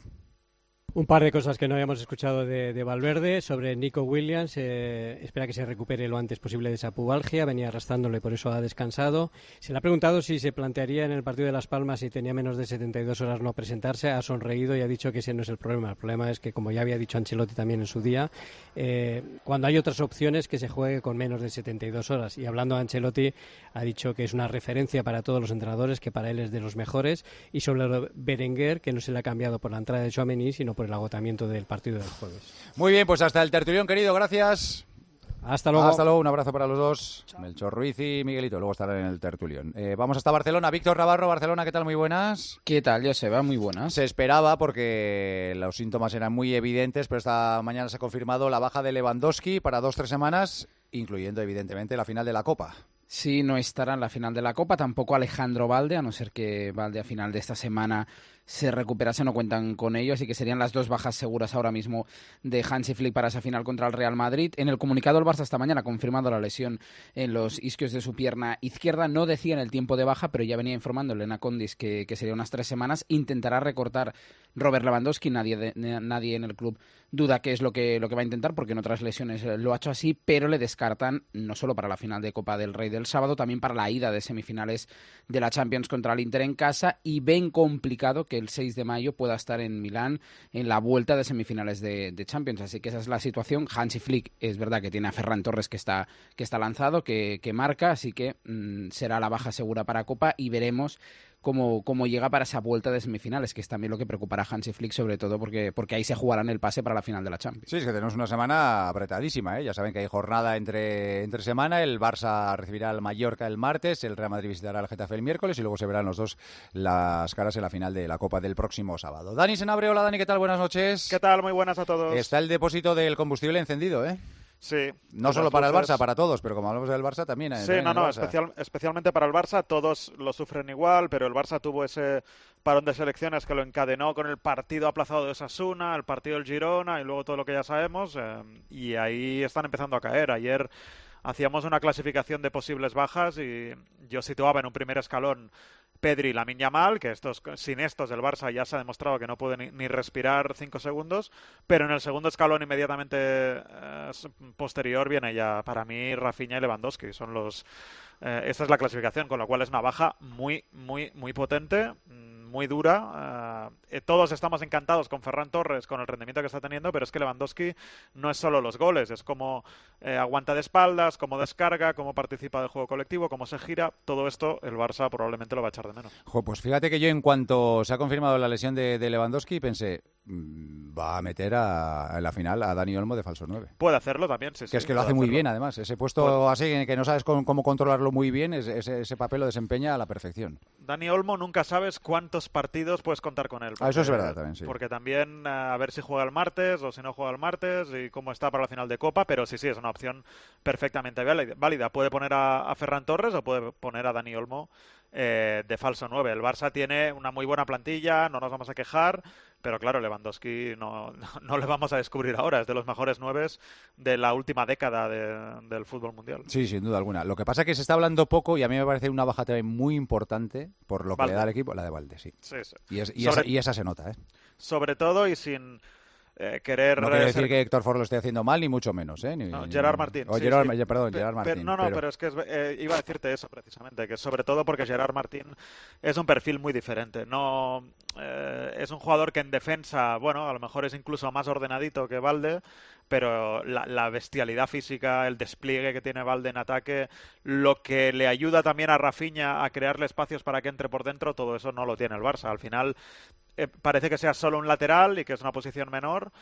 Un par de cosas que no habíamos escuchado de, de Valverde. Sobre Nico Williams, eh, espera que se recupere lo antes posible de esa pubalgia, venía arrastrándole, por eso ha descansado. Se le ha preguntado si se plantearía en el partido de Las Palmas, si tenía menos de setenta y dos horas no presentarse, ha sonreído y ha dicho que ese no es el problema. El problema es que, como ya había dicho Ancelotti también en su día, eh, cuando hay otras opciones, que se juegue con menos de setenta y dos horas. Y hablando de Ancelotti, ha dicho que es una referencia para todos los entrenadores, que para él es de los mejores. Y sobre Berenguer, que no se le ha cambiado por la entrada de Tchouaméni, sino por el agotamiento del partido del jueves. Muy bien, pues hasta el tertulión, querido, gracias. Hasta luego. Hasta luego, un abrazo para los dos. Chao. Melchor Ruiz y Miguelito, luego estarán en el tertulión. Eh, vamos hasta Barcelona. Víctor Navarro, Barcelona, ¿qué tal? Muy buenas. ¿Qué tal, Joseba? Muy buenas. Se esperaba porque los síntomas eran muy evidentes, pero esta mañana se ha confirmado la baja de Lewandowski para dos, tres semanas, incluyendo evidentemente la final de la Copa. Sí, no estará en la final de la Copa, tampoco Alejandro Balde, a no ser que Balde a final de esta semana se recuperase, no cuentan con ello, así que serían las dos bajas seguras ahora mismo de Hansi Flick para esa final contra el Real Madrid. En el comunicado el Barça esta mañana ha confirmado la lesión en los isquios de su pierna izquierda, no decía en el tiempo de baja, pero ya venía informando Elena Condis que, que sería unas tres semanas. Intentará recortar Robert Lewandowski, nadie, de, nadie en el club duda qué es lo que, lo que va a intentar, porque en otras lesiones lo ha hecho así, pero le descartan no solo para la final de Copa del Rey del sábado, también para la ida de semifinales de la Champions contra el Inter en casa, y ven complicado que el seis de mayo pueda estar en Milán en la vuelta de semifinales de, de Champions, así que esa es la situación. Hansi Flick es verdad que tiene a Ferran Torres que está, que está lanzado, que, que marca, así que mmm, será la baja segura para Copa y veremos Cómo, cómo llega para esa vuelta de semifinales, que es también lo que preocupará a Hansi Flick, sobre todo porque, porque ahí se jugarán el pase para la final de la Champions. Sí, es que tenemos una semana apretadísima, ¿eh? Ya saben que hay jornada entre, entre semana, el Barça recibirá al Mallorca el martes, el Real Madrid visitará al Getafe el miércoles y luego se verán los dos las caras en la final de la Copa del próximo sábado. Dani Senabre, hola Dani, ¿qué tal? Buenas noches. ¿Qué tal? Muy buenas a todos. Está el depósito del combustible encendido, ¿eh? Sí. No solo para el Barça, para todos, pero como hablamos del Barça también. Sí, también no, no, Barça. Especial, especialmente para el Barça, todos lo sufren igual, pero el Barça tuvo ese parón de selecciones que lo encadenó con el partido aplazado de Osasuna, el partido del Girona y luego todo lo que ya sabemos, eh, y ahí están empezando a caer. Ayer hacíamos una clasificación de posibles bajas y yo situaba en un primer escalón Pedri y Lamine Yamal, que estos, sin estos del Barça ya se ha demostrado que no puede ni, ni respirar cinco segundos, pero en el segundo escalón inmediatamente eh, posterior viene ya para mí Rafinha y Lewandowski, son los eh, esta es la clasificación, con lo cual es una baja muy, muy, muy potente, muy dura. Eh, todos estamos encantados con Ferran Torres, con el rendimiento que está teniendo, pero es que Lewandowski no es solo los goles, es como eh, aguanta de espaldas, cómo descarga, cómo participa del juego colectivo, cómo se gira. Todo esto el Barça probablemente lo va a echar de menos. Jo, pues fíjate que yo, en cuanto se ha confirmado la lesión de, de Lewandowski, pensé, mmm, va a meter a, a la final a Dani Olmo de falso nueve. Puede hacerlo también, sí. Que sí, es que lo hace hacerlo. muy bien, además. Ese puesto pues, así, que no sabes cómo, cómo controlarlo muy bien, ese, ese papel lo desempeña a la perfección. Dani Olmo, nunca sabes cuántos partidos puedes contar con él. Porque, ah, eso es verdad también, sí. Porque también a ver si juega el martes o si no juega el martes y cómo está para la final de Copa, pero sí, sí, es una opción perfectamente válida. Puede poner a, a Ferran Torres o puede poner a Dani Olmo eh, de falso nueve. El Barça tiene una muy buena plantilla, no nos vamos a quejar, pero claro, Lewandowski no, no, no le vamos a descubrir ahora, es de los mejores nueves de la última década de, del fútbol mundial. Sí, sin duda alguna. Lo que pasa es que se está hablando poco y a mí me parece una baja también muy importante por lo que Valde. le da al equipo, la de Valde, sí. Sí, sí. Y, es, y, Sobre, esa, y esa se nota, ¿eh? Sobre todo y sin... Eh, querer no quiero ser... decir que Héctor Ford lo esté haciendo mal, ni mucho menos, ¿eh? Ni, no, ni... Gerard Martín. O sí, Gerard, sí. Perdón, Gerard Martín. Pero, no, no, pero, pero es que es, eh, iba a decirte eso precisamente, que sobre todo porque Gerard Martín es un perfil muy diferente. No eh, es un jugador que en defensa, bueno, a lo mejor es incluso más ordenadito que Valde, pero la, la bestialidad física, el despliegue que tiene Valde en ataque, lo que le ayuda también a Rafinha a crearle espacios para que entre por dentro, todo eso no lo tiene el Barça. Al final eh, parece que sea solo un lateral y que es una posición menor,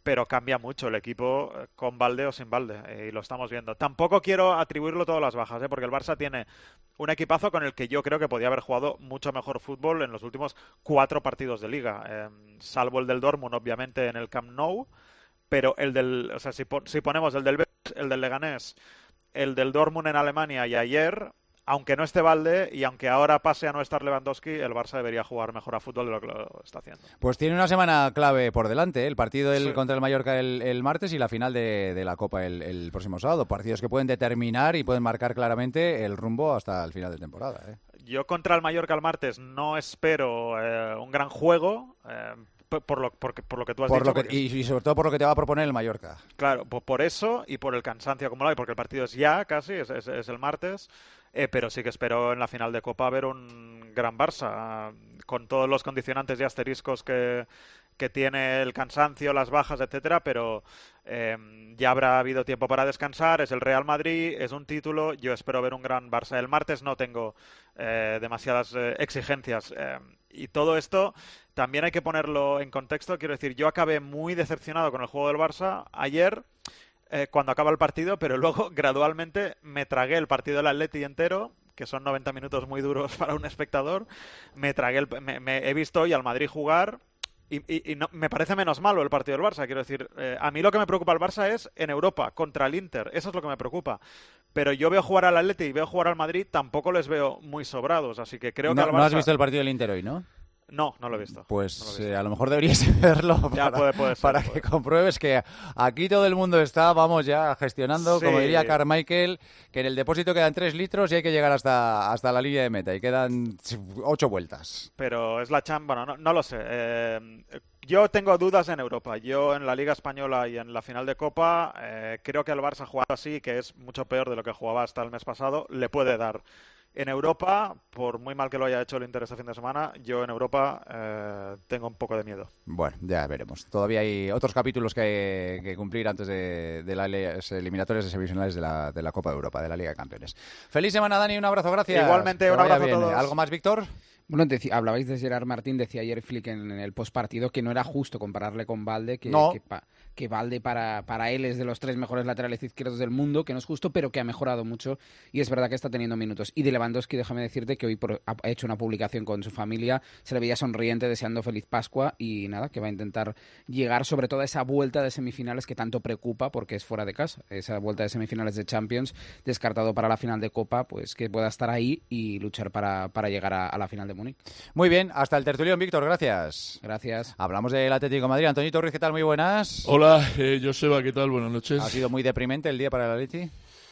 pero cambia mucho el equipo con Balde o sin Balde, eh, y lo estamos viendo. Tampoco quiero atribuirlo todo a las bajas, ¿eh? Porque el Barça tiene un equipazo con el que yo creo que podía haber jugado mucho mejor fútbol en los últimos cuatro partidos de Liga, eh, salvo el del Dortmund, obviamente, en el Camp Nou, pero el del, o sea, si, po- si ponemos el del Betis, el del Leganés, el del Dortmund en Alemania y ayer, aunque no esté Balde y aunque ahora pase a no estar Lewandowski, el Barça debería jugar mejor a fútbol de lo que lo está haciendo. Pues tiene una semana clave por delante, ¿eh? El partido del, Sí. contra el Mallorca el, el martes y la final de, de la Copa el, el próximo sábado. Partidos que pueden determinar y pueden marcar claramente el rumbo hasta el final de temporada, ¿eh? Yo contra el Mallorca el martes no espero eh, un gran juego, eh, p- por, lo, por, por lo que tú has Por dicho. lo que, porque- y, y sobre todo por lo que te va a proponer el Mallorca. Claro, po- por eso y por el cansancio acumulado y porque el partido es ya casi, es, es- es el martes, eh, pero sí que espero en la final de Copa ver un gran Barça, eh, con todos los condicionantes y asteriscos que, que tiene el cansancio, las bajas, etcétera, pero eh, ya habrá habido tiempo para descansar, es el Real Madrid, es un título, yo espero ver un gran Barça. El martes no tengo eh, demasiadas eh, exigencias, eh, y todo esto también hay que ponerlo en contexto. Quiero decir, yo acabé muy decepcionado con el juego del Barça ayer, eh, cuando acaba el partido, pero luego gradualmente me tragué el partido del Atleti entero, que son noventa minutos muy duros para un espectador. Me tragué el, me, me he visto hoy al Madrid jugar y, y- y no, me parece menos malo el partido del Barça. Quiero decir, eh, a mí lo que me preocupa al Barça es en Europa, contra el Inter. Eso es lo que me preocupa. Pero yo veo jugar al Atleti y veo jugar al Madrid, tampoco les veo muy sobrados. Así que creo que No, al Barça... no has visto el partido del Inter hoy, ¿no? No, no lo he visto. Pues eh, a lo mejor deberías verlo Ya, para, puede- puede ser, para puede que compruebes que aquí todo el mundo está, vamos ya, gestionando, Sí. como diría Carmichael, que en el depósito quedan tres litros y hay que llegar hasta, hasta la línea de meta y quedan ocho vueltas. Pero es la chamba, bueno, no, no lo sé. Eh, yo tengo dudas en Europa. Yo en la Liga Española y en la final de Copa, eh, creo que el Barça jugando así, que es mucho peor de lo que jugaba hasta el mes pasado, le puede dar. En Europa, por muy mal que lo haya hecho el Inter este fin de semana, yo en Europa eh, tengo un poco de miedo. Bueno, ya veremos. Todavía hay otros capítulos que, que cumplir antes de, de las eliminatorias de semifinales de la, de la Copa de Europa, de la Liga de Campeones. Feliz semana, Dani, un abrazo, gracias. Igualmente, Que un vaya abrazo a bien. todos. ¿Algo más, Víctor? Bueno, deci- hablabais de Gerard Martín, decía ayer Flick en, en el postpartido que no era justo compararle con Balde, que, No. que, pa- que Balde para, para él es de los tres mejores laterales izquierdos del mundo, que no es justo, pero que ha mejorado mucho y es verdad que está teniendo minutos. Y de Lewandowski, déjame decirte que hoy por- ha ha hecho una publicación con su familia, se le veía sonriente, deseando feliz Pascua y nada, que va a intentar llegar sobre todo a esa vuelta de semifinales que tanto preocupa porque es fuera de casa. Esa vuelta de semifinales de Champions, descartado para la final de Copa, pues que pueda estar ahí y luchar para, para llegar a, a la final de Múnich. Muy bien, hasta el tertulión, Víctor, gracias. Gracias. Hablamos del Atlético de Madrid. Antonito Ruiz, ¿qué tal? Muy buenas. Hola, eh, Joseba, ¿qué tal? Buenas noches. ¿Ha sido muy deprimente el día para el Atleti?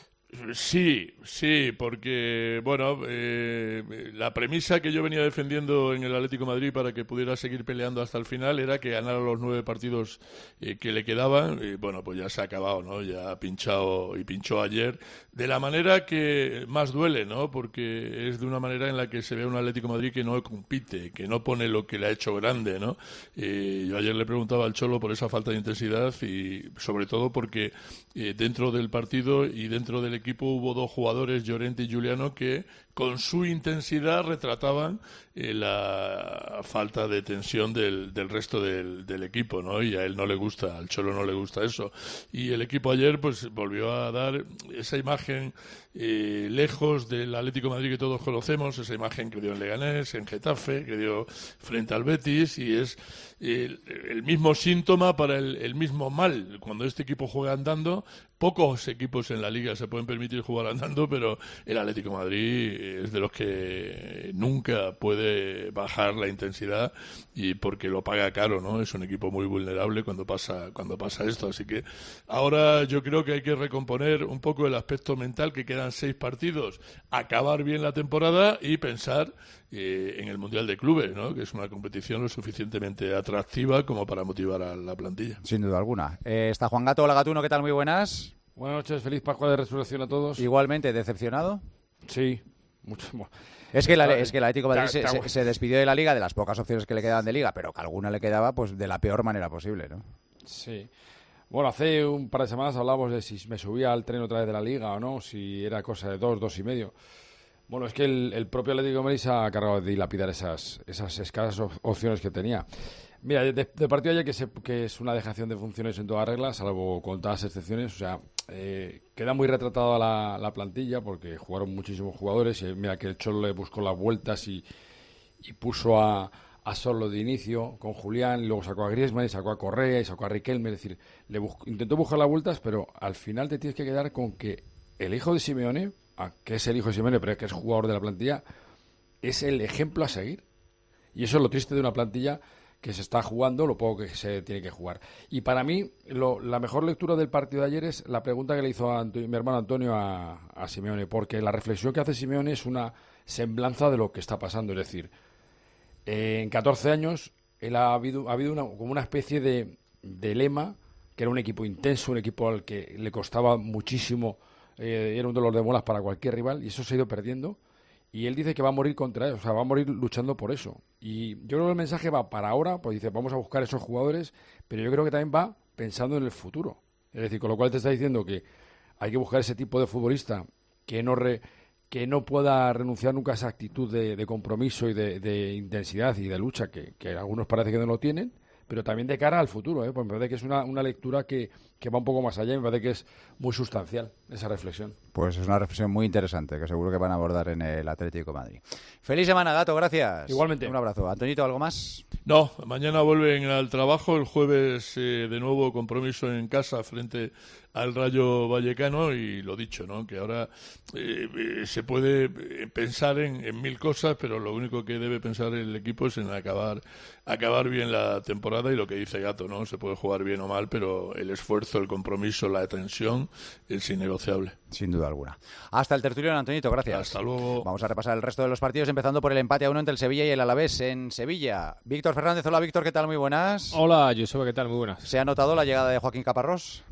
Sí, sí, porque, bueno, eh, la premisa que yo venía defendiendo en el Atlético de Madrid para que pudiera seguir peleando hasta el final era que ganara los nueve partidos eh, que le quedaban. Y, bueno, pues ya se ha acabado, ¿no? Ya ha pinchado y pinchó ayer. De la manera que más duele, ¿no? Porque es de una manera en la que se ve un Atlético de Madrid que no compite, que no pone lo que le ha hecho grande, ¿no? Eh, yo ayer le preguntaba al Cholo por esa falta de intensidad y sobre todo porque eh, dentro del partido y dentro del equipo hubo dos jugadores, Llorente y Juliano, que con su intensidad retrataban eh, la falta de tensión del, del resto del, del equipo, ¿no? Y a él no le gusta, al Cholo no le gusta eso. Y el equipo ayer pues volvió a dar esa imagen eh, lejos del Atlético de Madrid que todos conocemos, esa imagen que dio en Leganés, en Getafe, que dio frente al Betis, y es el, el mismo síntoma para el, el mismo mal. Cuando este equipo juega andando, pocos equipos en la Liga se pueden permitir jugar andando, pero el Atlético de Madrid es de los que nunca puede bajar la intensidad y porque lo paga caro, ¿no? Es un equipo muy vulnerable cuando pasa cuando pasa esto, así que ahora yo creo que hay que recomponer un poco el aspecto mental, que quedan seis partidos, acabar bien la temporada y pensar eh, en el Mundial de Clubes, ¿no? Que es una competición lo suficientemente atractiva como para motivar a la plantilla. Sin duda alguna. Eh, está Juan Gato, hola Gatuno, ¿qué tal? Muy buenas. Buenas noches, feliz Pascua de Resurrección a todos. Igualmente, ¿decepcionado? Sí, mucho. Es que, la, Vale. es que el Atlético de Madrid Te- se, te- se- se despidió de la Liga, de las pocas opciones que le quedaban de Liga, pero que alguna le quedaba pues de la peor manera posible, ¿no? Sí. Bueno, hace un par de semanas hablábamos de si me subía al tren otra vez de la Liga o no, si era cosa de dos, dos y medio. Bueno, es que el, el propio Atlético de Madrid se ha cargado de dilapidar esas, esas escasas op- opciones que tenía. Mira, de, de partido ayer que, se, que es una dejación de funciones en todas reglas, salvo contadas excepciones, o sea, eh, queda muy retratada la, la plantilla porque jugaron muchísimos jugadores y mira que el Cholo le buscó las vueltas y, y puso a, a Solo de inicio con Julián, y luego sacó a Griezmann y sacó a Correa y sacó a Riquelme, es decir, le bus- intentó buscar las vueltas, pero al final te tienes que quedar con que el hijo de Simeone, ah, que es el hijo de Simeone, pero es que es jugador de la plantilla, es el ejemplo a seguir. Y eso es lo triste de una plantilla que se está jugando lo poco que se tiene que jugar. Y para mí, lo, la mejor lectura del partido de ayer es la pregunta que le hizo a Anto- mi hermano Antonio a, a Simeone, porque la reflexión que hace Simeone es una semblanza de lo que está pasando. Es decir, eh, en catorce años él ha habido, ha habido una, como una especie de, de lema, que era un equipo intenso, un equipo al que le costaba muchísimo, eh, era un dolor de bolas para cualquier rival, y eso se ha ido perdiendo. Y él dice que va a morir contra eso, o sea, va a morir luchando por eso. Y yo creo que el mensaje va para ahora, pues dice, vamos a buscar esos jugadores, pero yo creo que también va pensando en el futuro. Es decir, con lo cual te está diciendo que hay que buscar ese tipo de futbolista que no re, que no pueda renunciar nunca a esa actitud de, de compromiso y de, de intensidad y de lucha, que, que algunos parece que no lo tienen, pero también de cara al futuro, ¿eh? Pues me parece que es una, una lectura que, que va un poco más allá y me parece que es muy sustancial esa reflexión. Pues es una reflexión muy interesante que seguro que van a abordar en el Atlético de Madrid. Feliz semana, Gato, gracias. Igualmente. Un abrazo. Antonito, ¿algo más? No, mañana vuelven al trabajo, el jueves eh, de nuevo compromiso en casa frente al Rayo Vallecano y lo dicho, ¿no? Que ahora eh, eh, se puede pensar en, en mil cosas, pero lo único que debe pensar el equipo es en acabar acabar bien la temporada y lo que dice Gato, ¿no? Se puede jugar bien o mal, pero el esfuerzo, el compromiso, la tensión es innegociable. Sin duda alguna. Hasta el tertulión, Antonito, gracias. Hasta luego. Vamos a repasar el resto de los partidos, empezando por el empate a uno entre el Sevilla y el Alavés en Sevilla. Víctor Fernández, hola Víctor, ¿qué tal? Muy buenas. Hola, Joseba, ¿qué tal? Muy buenas. ¿Se ha notado la llegada de Joaquín Caparrós?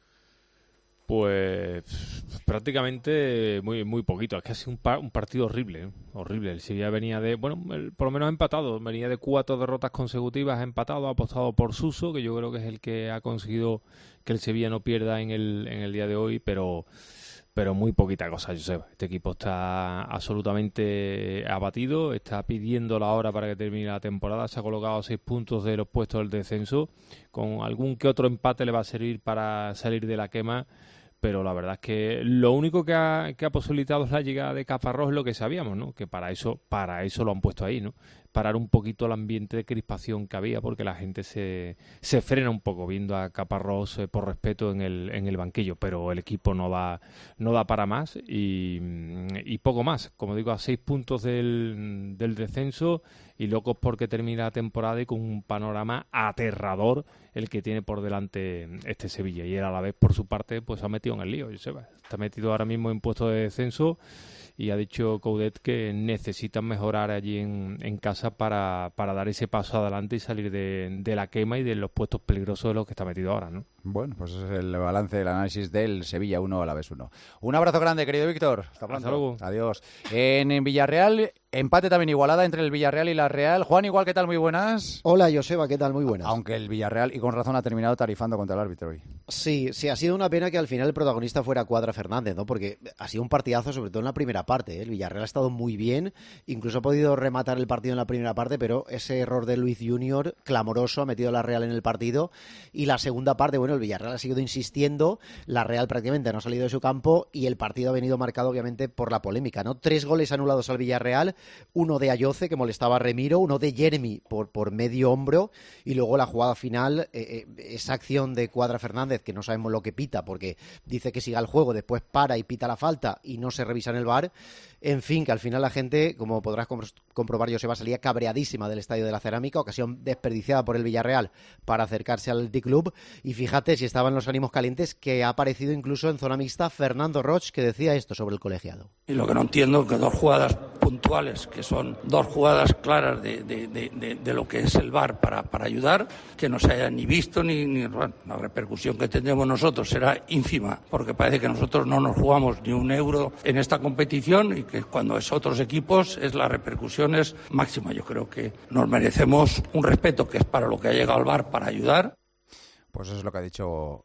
Pues prácticamente muy muy poquito. Es que ha sido un, pa- un partido horrible, ¿eh? Horrible. El Sevilla venía de, bueno, el, por lo menos empatado. Venía de cuatro derrotas consecutivas, ha empatado, ha apostado por Suso, que yo creo que es el que ha conseguido que el Sevilla no pierda en el, en el día de hoy, pero... pero muy poquita cosa, Joseba. Este equipo está absolutamente abatido, está pidiendo la hora para que termine la temporada, se ha colocado a seis puntos de los puestos del descenso, con algún que otro empate le va a servir para salir de la quema, pero la verdad es que lo único que ha, que ha posibilitado la llegada de Caparrós es lo que sabíamos, ¿no? Que para eso, para eso lo han puesto ahí, ¿no? Parar un poquito el ambiente de crispación que había, porque la gente se, se frena un poco viendo a Caparrós eh, por respeto en el, en el banquillo, pero el equipo no da, no da para más y, y poco más. Como digo, a seis puntos del, del descenso y locos porque termina la temporada y con un panorama aterrador el que tiene por delante este Sevilla. Y él a la vez, por su parte, pues ha metido en el lío, Joseba. Está metido ahora mismo en puesto de descenso y ha dicho Coudet que necesitan mejorar allí en, en casa para, para dar ese paso adelante y salir de, de la quema y de los puestos peligrosos de los que está metido ahora, ¿no? Bueno, pues ese es el balance, el análisis del Sevilla uno a la vez uno. Un abrazo grande, querido Víctor. Hasta pronto. Hasta luego. Adiós. En, en Villarreal, empate también igualada entre el Villarreal y la Real. Juan, igual, ¿qué tal? Muy buenas. Hola, Joseba, ¿qué tal? Muy buenas. Aunque el Villarreal, y con razón, ha terminado tarifando contra el árbitro hoy. Sí, sí, ha sido una pena que al final el protagonista fuera Cuadra Fernández, ¿no? Porque ha sido un partidazo, sobre todo en la primera parte, ¿eh? El Villarreal ha estado muy bien, incluso ha podido rematar el partido en la primera parte, pero ese error de Luis Junior, clamoroso, ha metido a la Real en el partido. Y la segunda parte, bueno, el Villarreal ha seguido insistiendo, la Real prácticamente no ha salido de su campo y el partido ha venido marcado, obviamente, por la polémica, ¿no? Tres goles anulados al Villarreal, uno de Ayoce, que molestaba a Remiro, uno de Jeremy por, por medio hombro, y luego la jugada final, eh, eh, esa acción de Cuadra Fernández, que no sabemos lo que pita, porque dice que siga el juego, después para y pita la falta y no se revisa en el V A R. En fin, que al final la gente, como podrás comprobar, Joseba, salía cabreadísima del Estadio de la Cerámica, ocasión desperdiciada por el Villarreal para acercarse al Athletic Club, y fíjate si estaban los ánimos calientes, que ha aparecido incluso en zona mixta Fernando Roch, que decía esto sobre el colegiado. Y lo que no entiendo es que dos jugadas puntuales, que son dos jugadas claras de, de, de, de, de lo que es el V A R para, para ayudar, que no se haya ni visto ni, ni bueno, la repercusión que tendremos nosotros será ínfima, porque parece que nosotros no nos jugamos ni un euro en esta competición y que cuando es otros equipos es la repercusión es máxima. Yo creo que nos merecemos un respeto, que es para lo que ha llegado el V A R, para ayudar. Pues eso es lo que ha dicho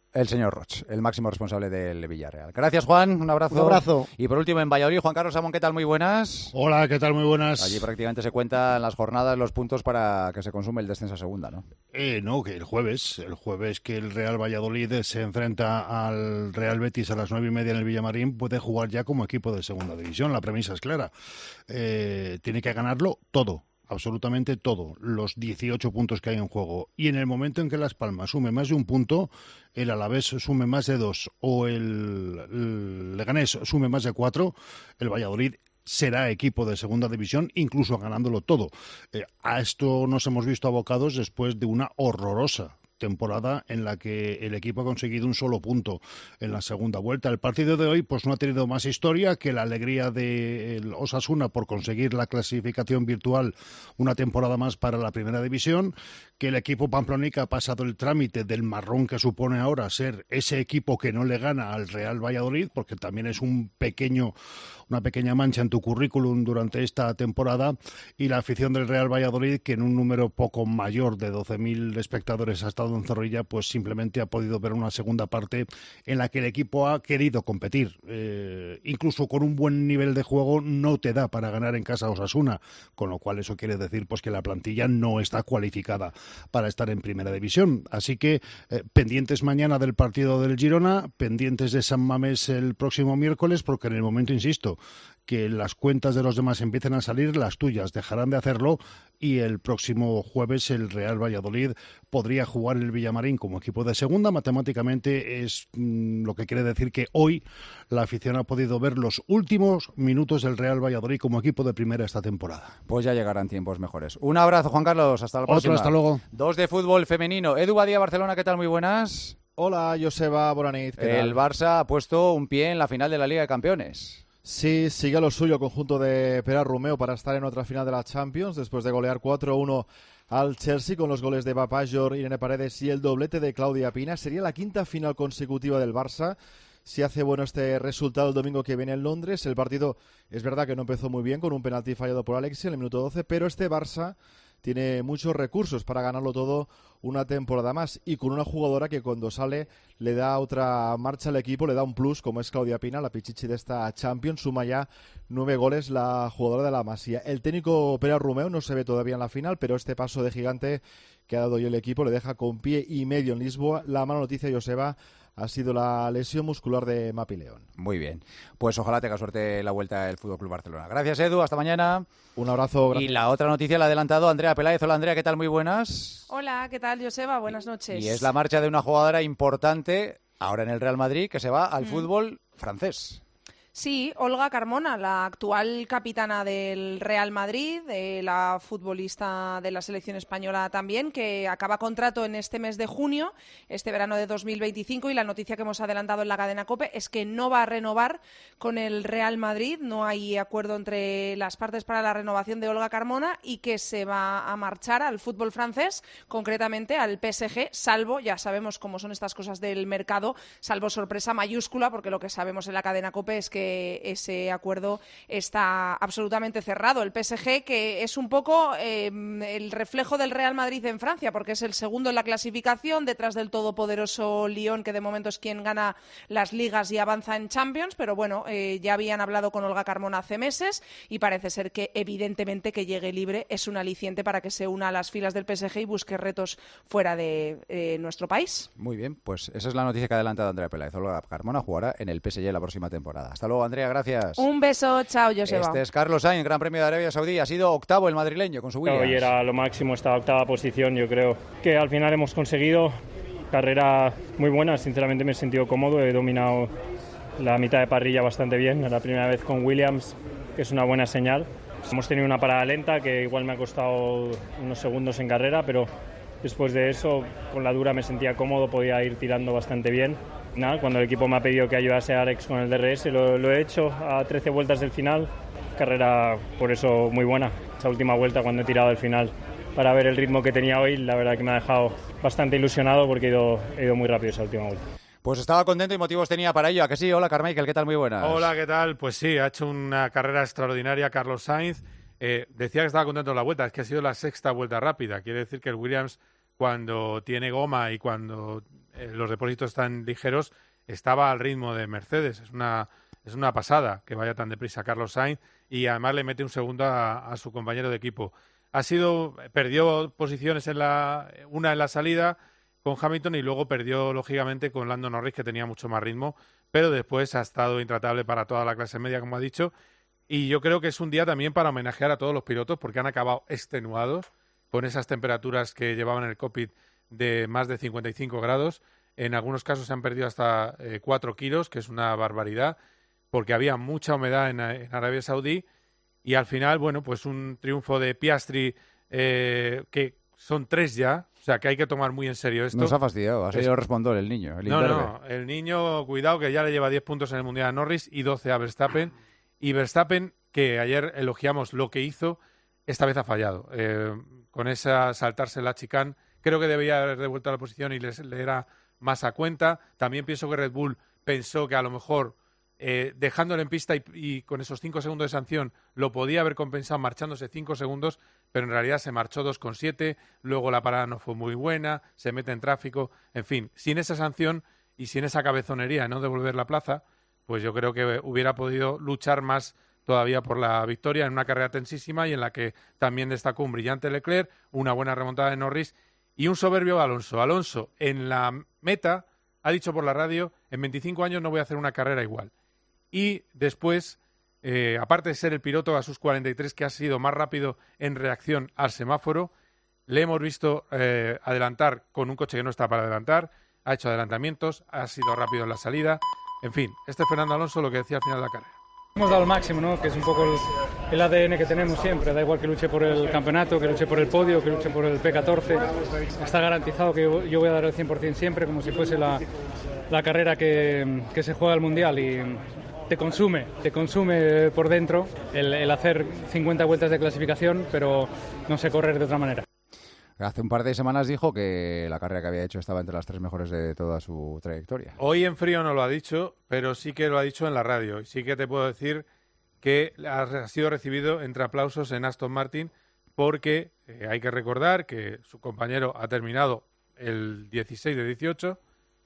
El señor Roch, el máximo responsable del Villarreal. Gracias, Juan. Un abrazo. Un abrazo. Y por último, en Valladolid, Juan Carlos Samón, ¿qué tal? Muy buenas. Hola, ¿qué tal? Muy buenas. Allí prácticamente se cuentan las jornadas, los puntos para que se consume el descenso a segunda, ¿no? Eh, no, que el jueves, el jueves que el Real Valladolid se enfrenta al Real Betis a las nueve y media en el Villamarín, puede jugar ya como equipo de segunda división. La premisa es clara. Eh, tiene que ganarlo todo. Absolutamente todo, los dieciocho puntos que hay en juego. Y en el momento en que Las Palmas sume más de un punto, el Alavés sume más de dos o el, el Leganés sume más de cuatro, el Valladolid será equipo de segunda división, incluso ganándolo todo. Eh, a esto nos hemos visto abocados después de una horrorosa temporada en la que el equipo ha conseguido un solo punto en la segunda vuelta. El partido de hoy pues no ha tenido más historia que la alegría del Osasuna por conseguir la clasificación virtual una temporada más para la primera división, que el equipo pamplónica ha pasado el trámite del marrón que supone ahora ser ese equipo que no le gana al Real Valladolid, porque también es un pequeño una pequeña mancha en tu currículum durante esta temporada, y la afición del Real Valladolid, que en un número poco mayor de doce mil espectadores ha estado en Zorrilla, pues simplemente ha podido ver una segunda parte en la que el equipo ha querido competir. Eh, incluso con un buen nivel de juego no te da para ganar en casa a Osasuna, con lo cual eso quiere decir pues que la plantilla no está cualificada para estar en primera división. Así que eh, pendientes mañana del partido del Girona, pendientes de San Mamés el próximo miércoles, porque en el momento, insisto, que las cuentas de los demás empiecen a salir, las tuyas dejarán de hacerlo, y el próximo jueves el Real Valladolid podría jugar el Villamarín como equipo de segunda. Matemáticamente es mmm, lo que quiere decir que hoy la afición ha podido ver los últimos minutos del Real Valladolid como equipo de primera esta temporada. Pues ya llegarán tiempos mejores. Un abrazo, Juan Carlos, hasta la Otro, próxima. hasta luego. Dos de fútbol femenino. Edu Badía, Barcelona, ¿qué tal? Muy buenas. Hola, Joseba Boranit. El Barça ha puesto un pie en la final de la Liga de Campeones. Sí, sigue lo suyo el conjunto de Pere Romeu para estar en otra final de la Champions después de golear cuatro uno al Chelsea con los goles de Bapajor, Irene Paredes y el doblete de Claudia Pina. Sería la quinta final consecutiva del Barça si hace bueno este resultado el domingo que viene en Londres. El partido es verdad que no empezó muy bien con un penalti fallado por Alexia en el minuto doce, pero este Barça tiene muchos recursos para ganarlo todo una temporada más, y con una jugadora que cuando sale le da otra marcha al equipo, le da un plus, como es Claudia Pina, la pichichi de esta Champions. Suma ya nueve goles la jugadora de la Masía. El técnico Pere Romeu no se ve todavía en la final, pero este paso de gigante que ha dado hoy el equipo le deja con pie y medio en Lisboa. La mala noticia, Joseba, ha sido la lesión muscular de Mapi León. Muy bien. Pues ojalá tenga suerte la vuelta del Fútbol Club Barcelona. Gracias, Edu. Hasta mañana. Un abrazo. Gracias. Y la otra noticia la ha adelantado Andrea Peláez. Hola, Andrea. ¿Qué tal? Muy buenas. Hola, ¿qué tal, Joseba? Buenas noches. Y es la marcha de una jugadora importante ahora en el Real Madrid que se va al mm. fútbol francés. Sí, Olga Carmona, la actual capitana del Real Madrid, eh, la futbolista de la selección española también, que acaba contrato en este mes de junio, este verano de dos mil veinticinco, y la noticia que hemos adelantado en la cadena COPE es que no va a renovar con el Real Madrid, no hay acuerdo entre las partes para la renovación de Olga Carmona, y que se va a marchar al fútbol francés, concretamente al P S G, salvo, ya sabemos cómo son estas cosas del mercado, salvo sorpresa mayúscula, porque lo que sabemos en la cadena COPE es que ese acuerdo está absolutamente cerrado. El P S G, que es un poco eh, el reflejo del Real Madrid en Francia, porque es el segundo en la clasificación, detrás del todopoderoso Lyon, que de momento es quien gana las ligas y avanza en Champions, pero bueno, eh, ya habían hablado con Olga Carmona hace meses y parece ser que evidentemente que llegue libre es un aliciente para que se una a las filas del P S G y busque retos fuera de eh, nuestro país. Muy bien, pues esa es la noticia que ha adelantado Andrea Peláez. Olga Carmona jugará en el P S G la próxima temporada. Hasta luego, Andrea, gracias. Un beso, chao, Joseba. Este es Carlos Sainz, Gran Premio de Arabia Saudí. Ha sido octavo el madrileño con su Williams. Hoy era lo máximo, esta octava posición. Yo creo que al final hemos conseguido carrera muy buena. Sinceramente me he sentido cómodo, he dominado la mitad de parrilla bastante bien. La primera vez con Williams, que es una buena señal. Hemos tenido una parada lenta que igual me ha costado unos segundos en carrera, pero después de eso, con la dura me sentía cómodo, podía ir tirando bastante bien. Nada, cuando el equipo me ha pedido que ayudase a Alex con el D R S, lo, lo he hecho a trece vueltas del final. Carrera, por eso, muy buena. Esa última vuelta, cuando he tirado al final para ver el ritmo que tenía hoy, la verdad que me ha dejado bastante ilusionado porque he ido, he ido muy rápido esa última vuelta. Pues estaba contento y motivos tenía para ello. ¿A que sí? Hola, Carmichael, ¿qué tal? Muy buenas. Hola, ¿qué tal? Pues sí, ha hecho una carrera extraordinaria Carlos Sainz. Eh, decía que estaba contento de la vuelta, es que ha sido la sexta vuelta rápida. Quiere decir que el Williams cuando tiene goma y cuando eh, los depósitos están ligeros, estaba al ritmo de Mercedes. Es una, es una pasada que vaya tan deprisa Carlos Sainz y además le mete un segundo a, a su compañero de equipo. Ha sido, perdió posiciones en la, una en la salida con Hamilton y luego perdió lógicamente con Lando Norris, que tenía mucho más ritmo, pero después ha estado intratable para toda la clase media, como ha dicho, y yo creo que es un día también para homenajear a todos los pilotos porque han acabado extenuados con esas temperaturas que llevaban en el cockpit de más de cincuenta y cinco grados. En algunos casos se han perdido hasta eh, cuatro kilos, que es una barbaridad, porque había mucha humedad en, en Arabia Saudí. Y al final, bueno, pues un triunfo de Piastri, eh, que son tres ya, o sea que hay que tomar muy en serio esto. Nos ha fastidiado, ha sido respondor el niño, el No, imberbe. no, el niño, cuidado, que ya le lleva diez puntos en el Mundial a Norris y doce a Verstappen. Y Verstappen, que ayer elogiamos lo que hizo, esta vez ha fallado. Eh, con esa saltarse la chicane, creo que debía haber devuelto a la posición y les, le era más a cuenta. También pienso que Red Bull pensó que a lo mejor eh, dejándole en pista y, y con esos cinco segundos de sanción lo podía haber compensado marchándose cinco segundos, pero en realidad se marchó dos coma siete, luego la parada no fue muy buena, se mete en tráfico, en fin, sin esa sanción y sin esa cabezonería de no devolver la plaza, pues yo creo que hubiera podido luchar más todavía por la victoria en una carrera tensísima y en la que también destacó un brillante Leclerc, una buena remontada de Norris y un soberbio Alonso. Alonso, en la meta, ha dicho por la radio, en veinticinco años no voy a hacer una carrera igual. Y después, eh, aparte de ser el piloto a sus cuarenta y tres que ha sido más rápido en reacción al semáforo, le hemos visto eh, adelantar con un coche que no está para adelantar, ha hecho adelantamientos, ha sido rápido en la salida. En fin, este Fernando Alonso lo que decía al final de la carrera. Hemos dado el máximo, ¿no? Que es un poco el, el A D N que tenemos siempre. Da igual que luche por el campeonato, que luche por el podio, que luche por el P catorce. Está garantizado que yo, yo voy a dar el cien por ciento siempre, como si fuese la, la carrera que, que se juega al Mundial. Y te consume, te consume por dentro el, el hacer cincuenta vueltas de clasificación, pero no sé correr de otra manera. Hace un par de semanas dijo que la carrera que había hecho estaba entre las tres mejores de toda su trayectoria. Hoy en frío no lo ha dicho, pero sí que lo ha dicho en la radio. Y sí que te puedo decir que ha sido recibido entre aplausos en Aston Martin porque eh, hay que recordar que su compañero ha terminado el dieciséis de dieciocho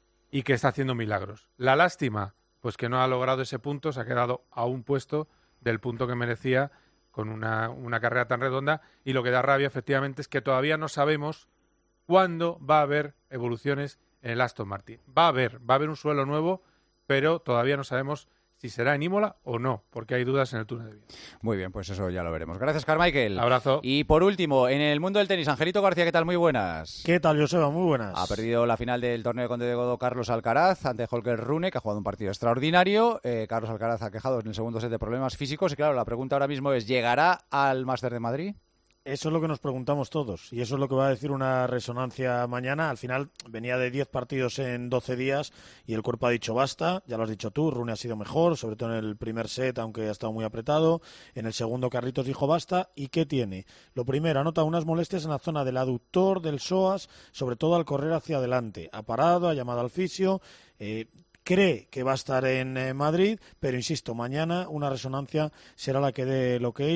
y que está haciendo milagros. La lástima, pues que no ha logrado ese punto, se ha quedado a un puesto del punto que merecía con una, una carrera tan redonda, y lo que da rabia efectivamente es que todavía no sabemos cuándo va a haber evoluciones en el Aston Martin. Va a haber, va a haber un suelo nuevo, pero todavía no sabemos si será en Imola o no, porque hay dudas en el túnel de viento. Muy bien, pues eso ya lo veremos. Gracias, Carmichael. Abrazo. Y por último, en el mundo del tenis, Angelito García, ¿qué tal? Muy buenas. ¿Qué tal, Joseba? Muy buenas. Ha perdido la final del torneo de Conde de Godó Carlos Alcaraz ante Holger Rune, que ha jugado un partido extraordinario. Eh, Carlos Alcaraz ha quejado en el segundo set de problemas físicos y claro, la pregunta ahora mismo es, ¿llegará al Máster de Madrid? Eso es lo que nos preguntamos todos y eso es lo que va a decir una resonancia mañana. Al final venía de diez partidos en doce días y el cuerpo ha dicho basta, ya lo has dicho tú, Rune ha sido mejor, sobre todo en el primer set, aunque ha estado muy apretado. En el segundo Carlitos dijo basta. ¿Y qué tiene? Lo primero, ha notado unas molestias en la zona del aductor, del psoas, sobre todo al correr hacia adelante. Ha parado, ha llamado al fisio, eh, cree que va a estar en eh, Madrid, pero insisto, mañana una resonancia será la que dé el ok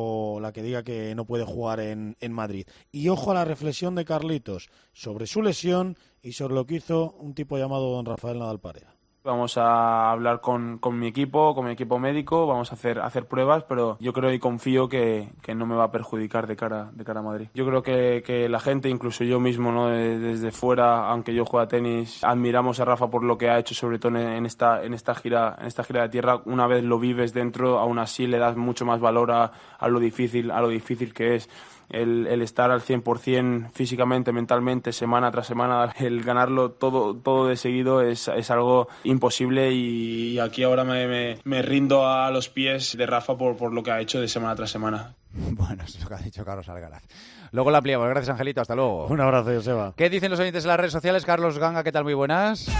o la que diga que no puede jugar en, en Madrid. Y ojo a la reflexión de Carlitos sobre su lesión y sobre lo que hizo un tipo llamado don Rafael Nadal Parea. Vamos a hablar con, con mi equipo, con mi equipo médico, vamos a hacer, hacer pruebas, pero yo creo y confío que, que no me va a perjudicar de cara, de cara a Madrid. Yo creo que, que la gente, incluso yo mismo, ¿no? desde fuera, aunque yo juegue a tenis, admiramos a Rafa por lo que ha hecho, sobre todo en, en, esta, en, esta gira, en esta gira de tierra. Una vez lo vives dentro, aún así le das mucho más valor a, a lo difícil, a lo difícil que es. El, el estar al cien por ciento físicamente, mentalmente, semana tras semana, el ganarlo todo, todo de seguido es, es algo imposible y, y aquí ahora me, me, me rindo a los pies de Rafa por, por lo que ha hecho de semana tras semana. Bueno, eso es lo que ha dicho Carlos Alcaraz. Luego la ampliamos. Gracias, Angelito. Hasta luego. Un abrazo, Joseba. ¿Qué dicen los oyentes en las redes sociales? Carlos Ganga, ¿qué tal? Muy buenas.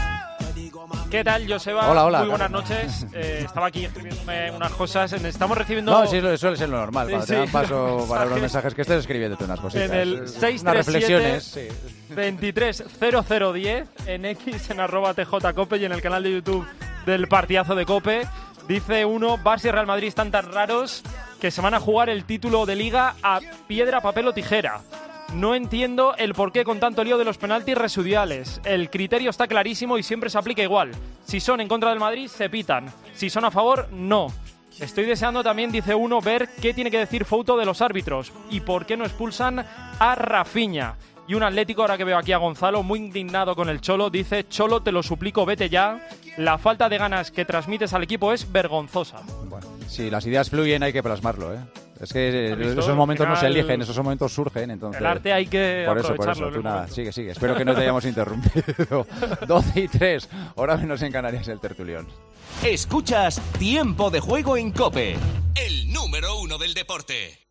¿Qué tal, Joseba? Hola, hola. Muy buenas noches. Eh, estaba aquí escribiéndome unas cosas. Estamos recibiendo... No, sí, suele ser lo normal. Sí, cuando sí, te dan paso mensajes. para los mensajes que estés escribiéndote unas cositas. En el seis unas tres reflexiones. siete veintitrés cero cero diez en X, en arroba tjcope y en el canal de YouTube del Partidazo de Cope. Dice uno, Barça y Real Madrid están tan raros que se van a jugar el título de Liga a piedra, papel o tijera. No entiendo el porqué con tanto lío de los penaltis residuales. El criterio está clarísimo y siempre se aplica igual. Si son en contra del Madrid, se pitan. Si son a favor, no. Estoy deseando también, dice uno, ver qué tiene que decir Fouto de los árbitros y por qué no expulsan a Rafinha. Y un Atlético, ahora que veo aquí a Gonzalo, muy indignado con el Cholo, dice: Cholo, te lo suplico, vete ya. La falta de ganas que transmites al equipo es vergonzosa. Bueno, si las ideas fluyen hay que plasmarlo, ¿eh? Es que esos momentos no se eligen, esos momentos surgen, entonces... El arte hay que por eso, aprovecharlo. Por eso, tú nada, sigue, sigue. Espero que no te hayamos interrumpido. doce y tres, hora menos en Canarias, el tertulión. Escuchas Tiempo de Juego en COPE, el número uno del deporte.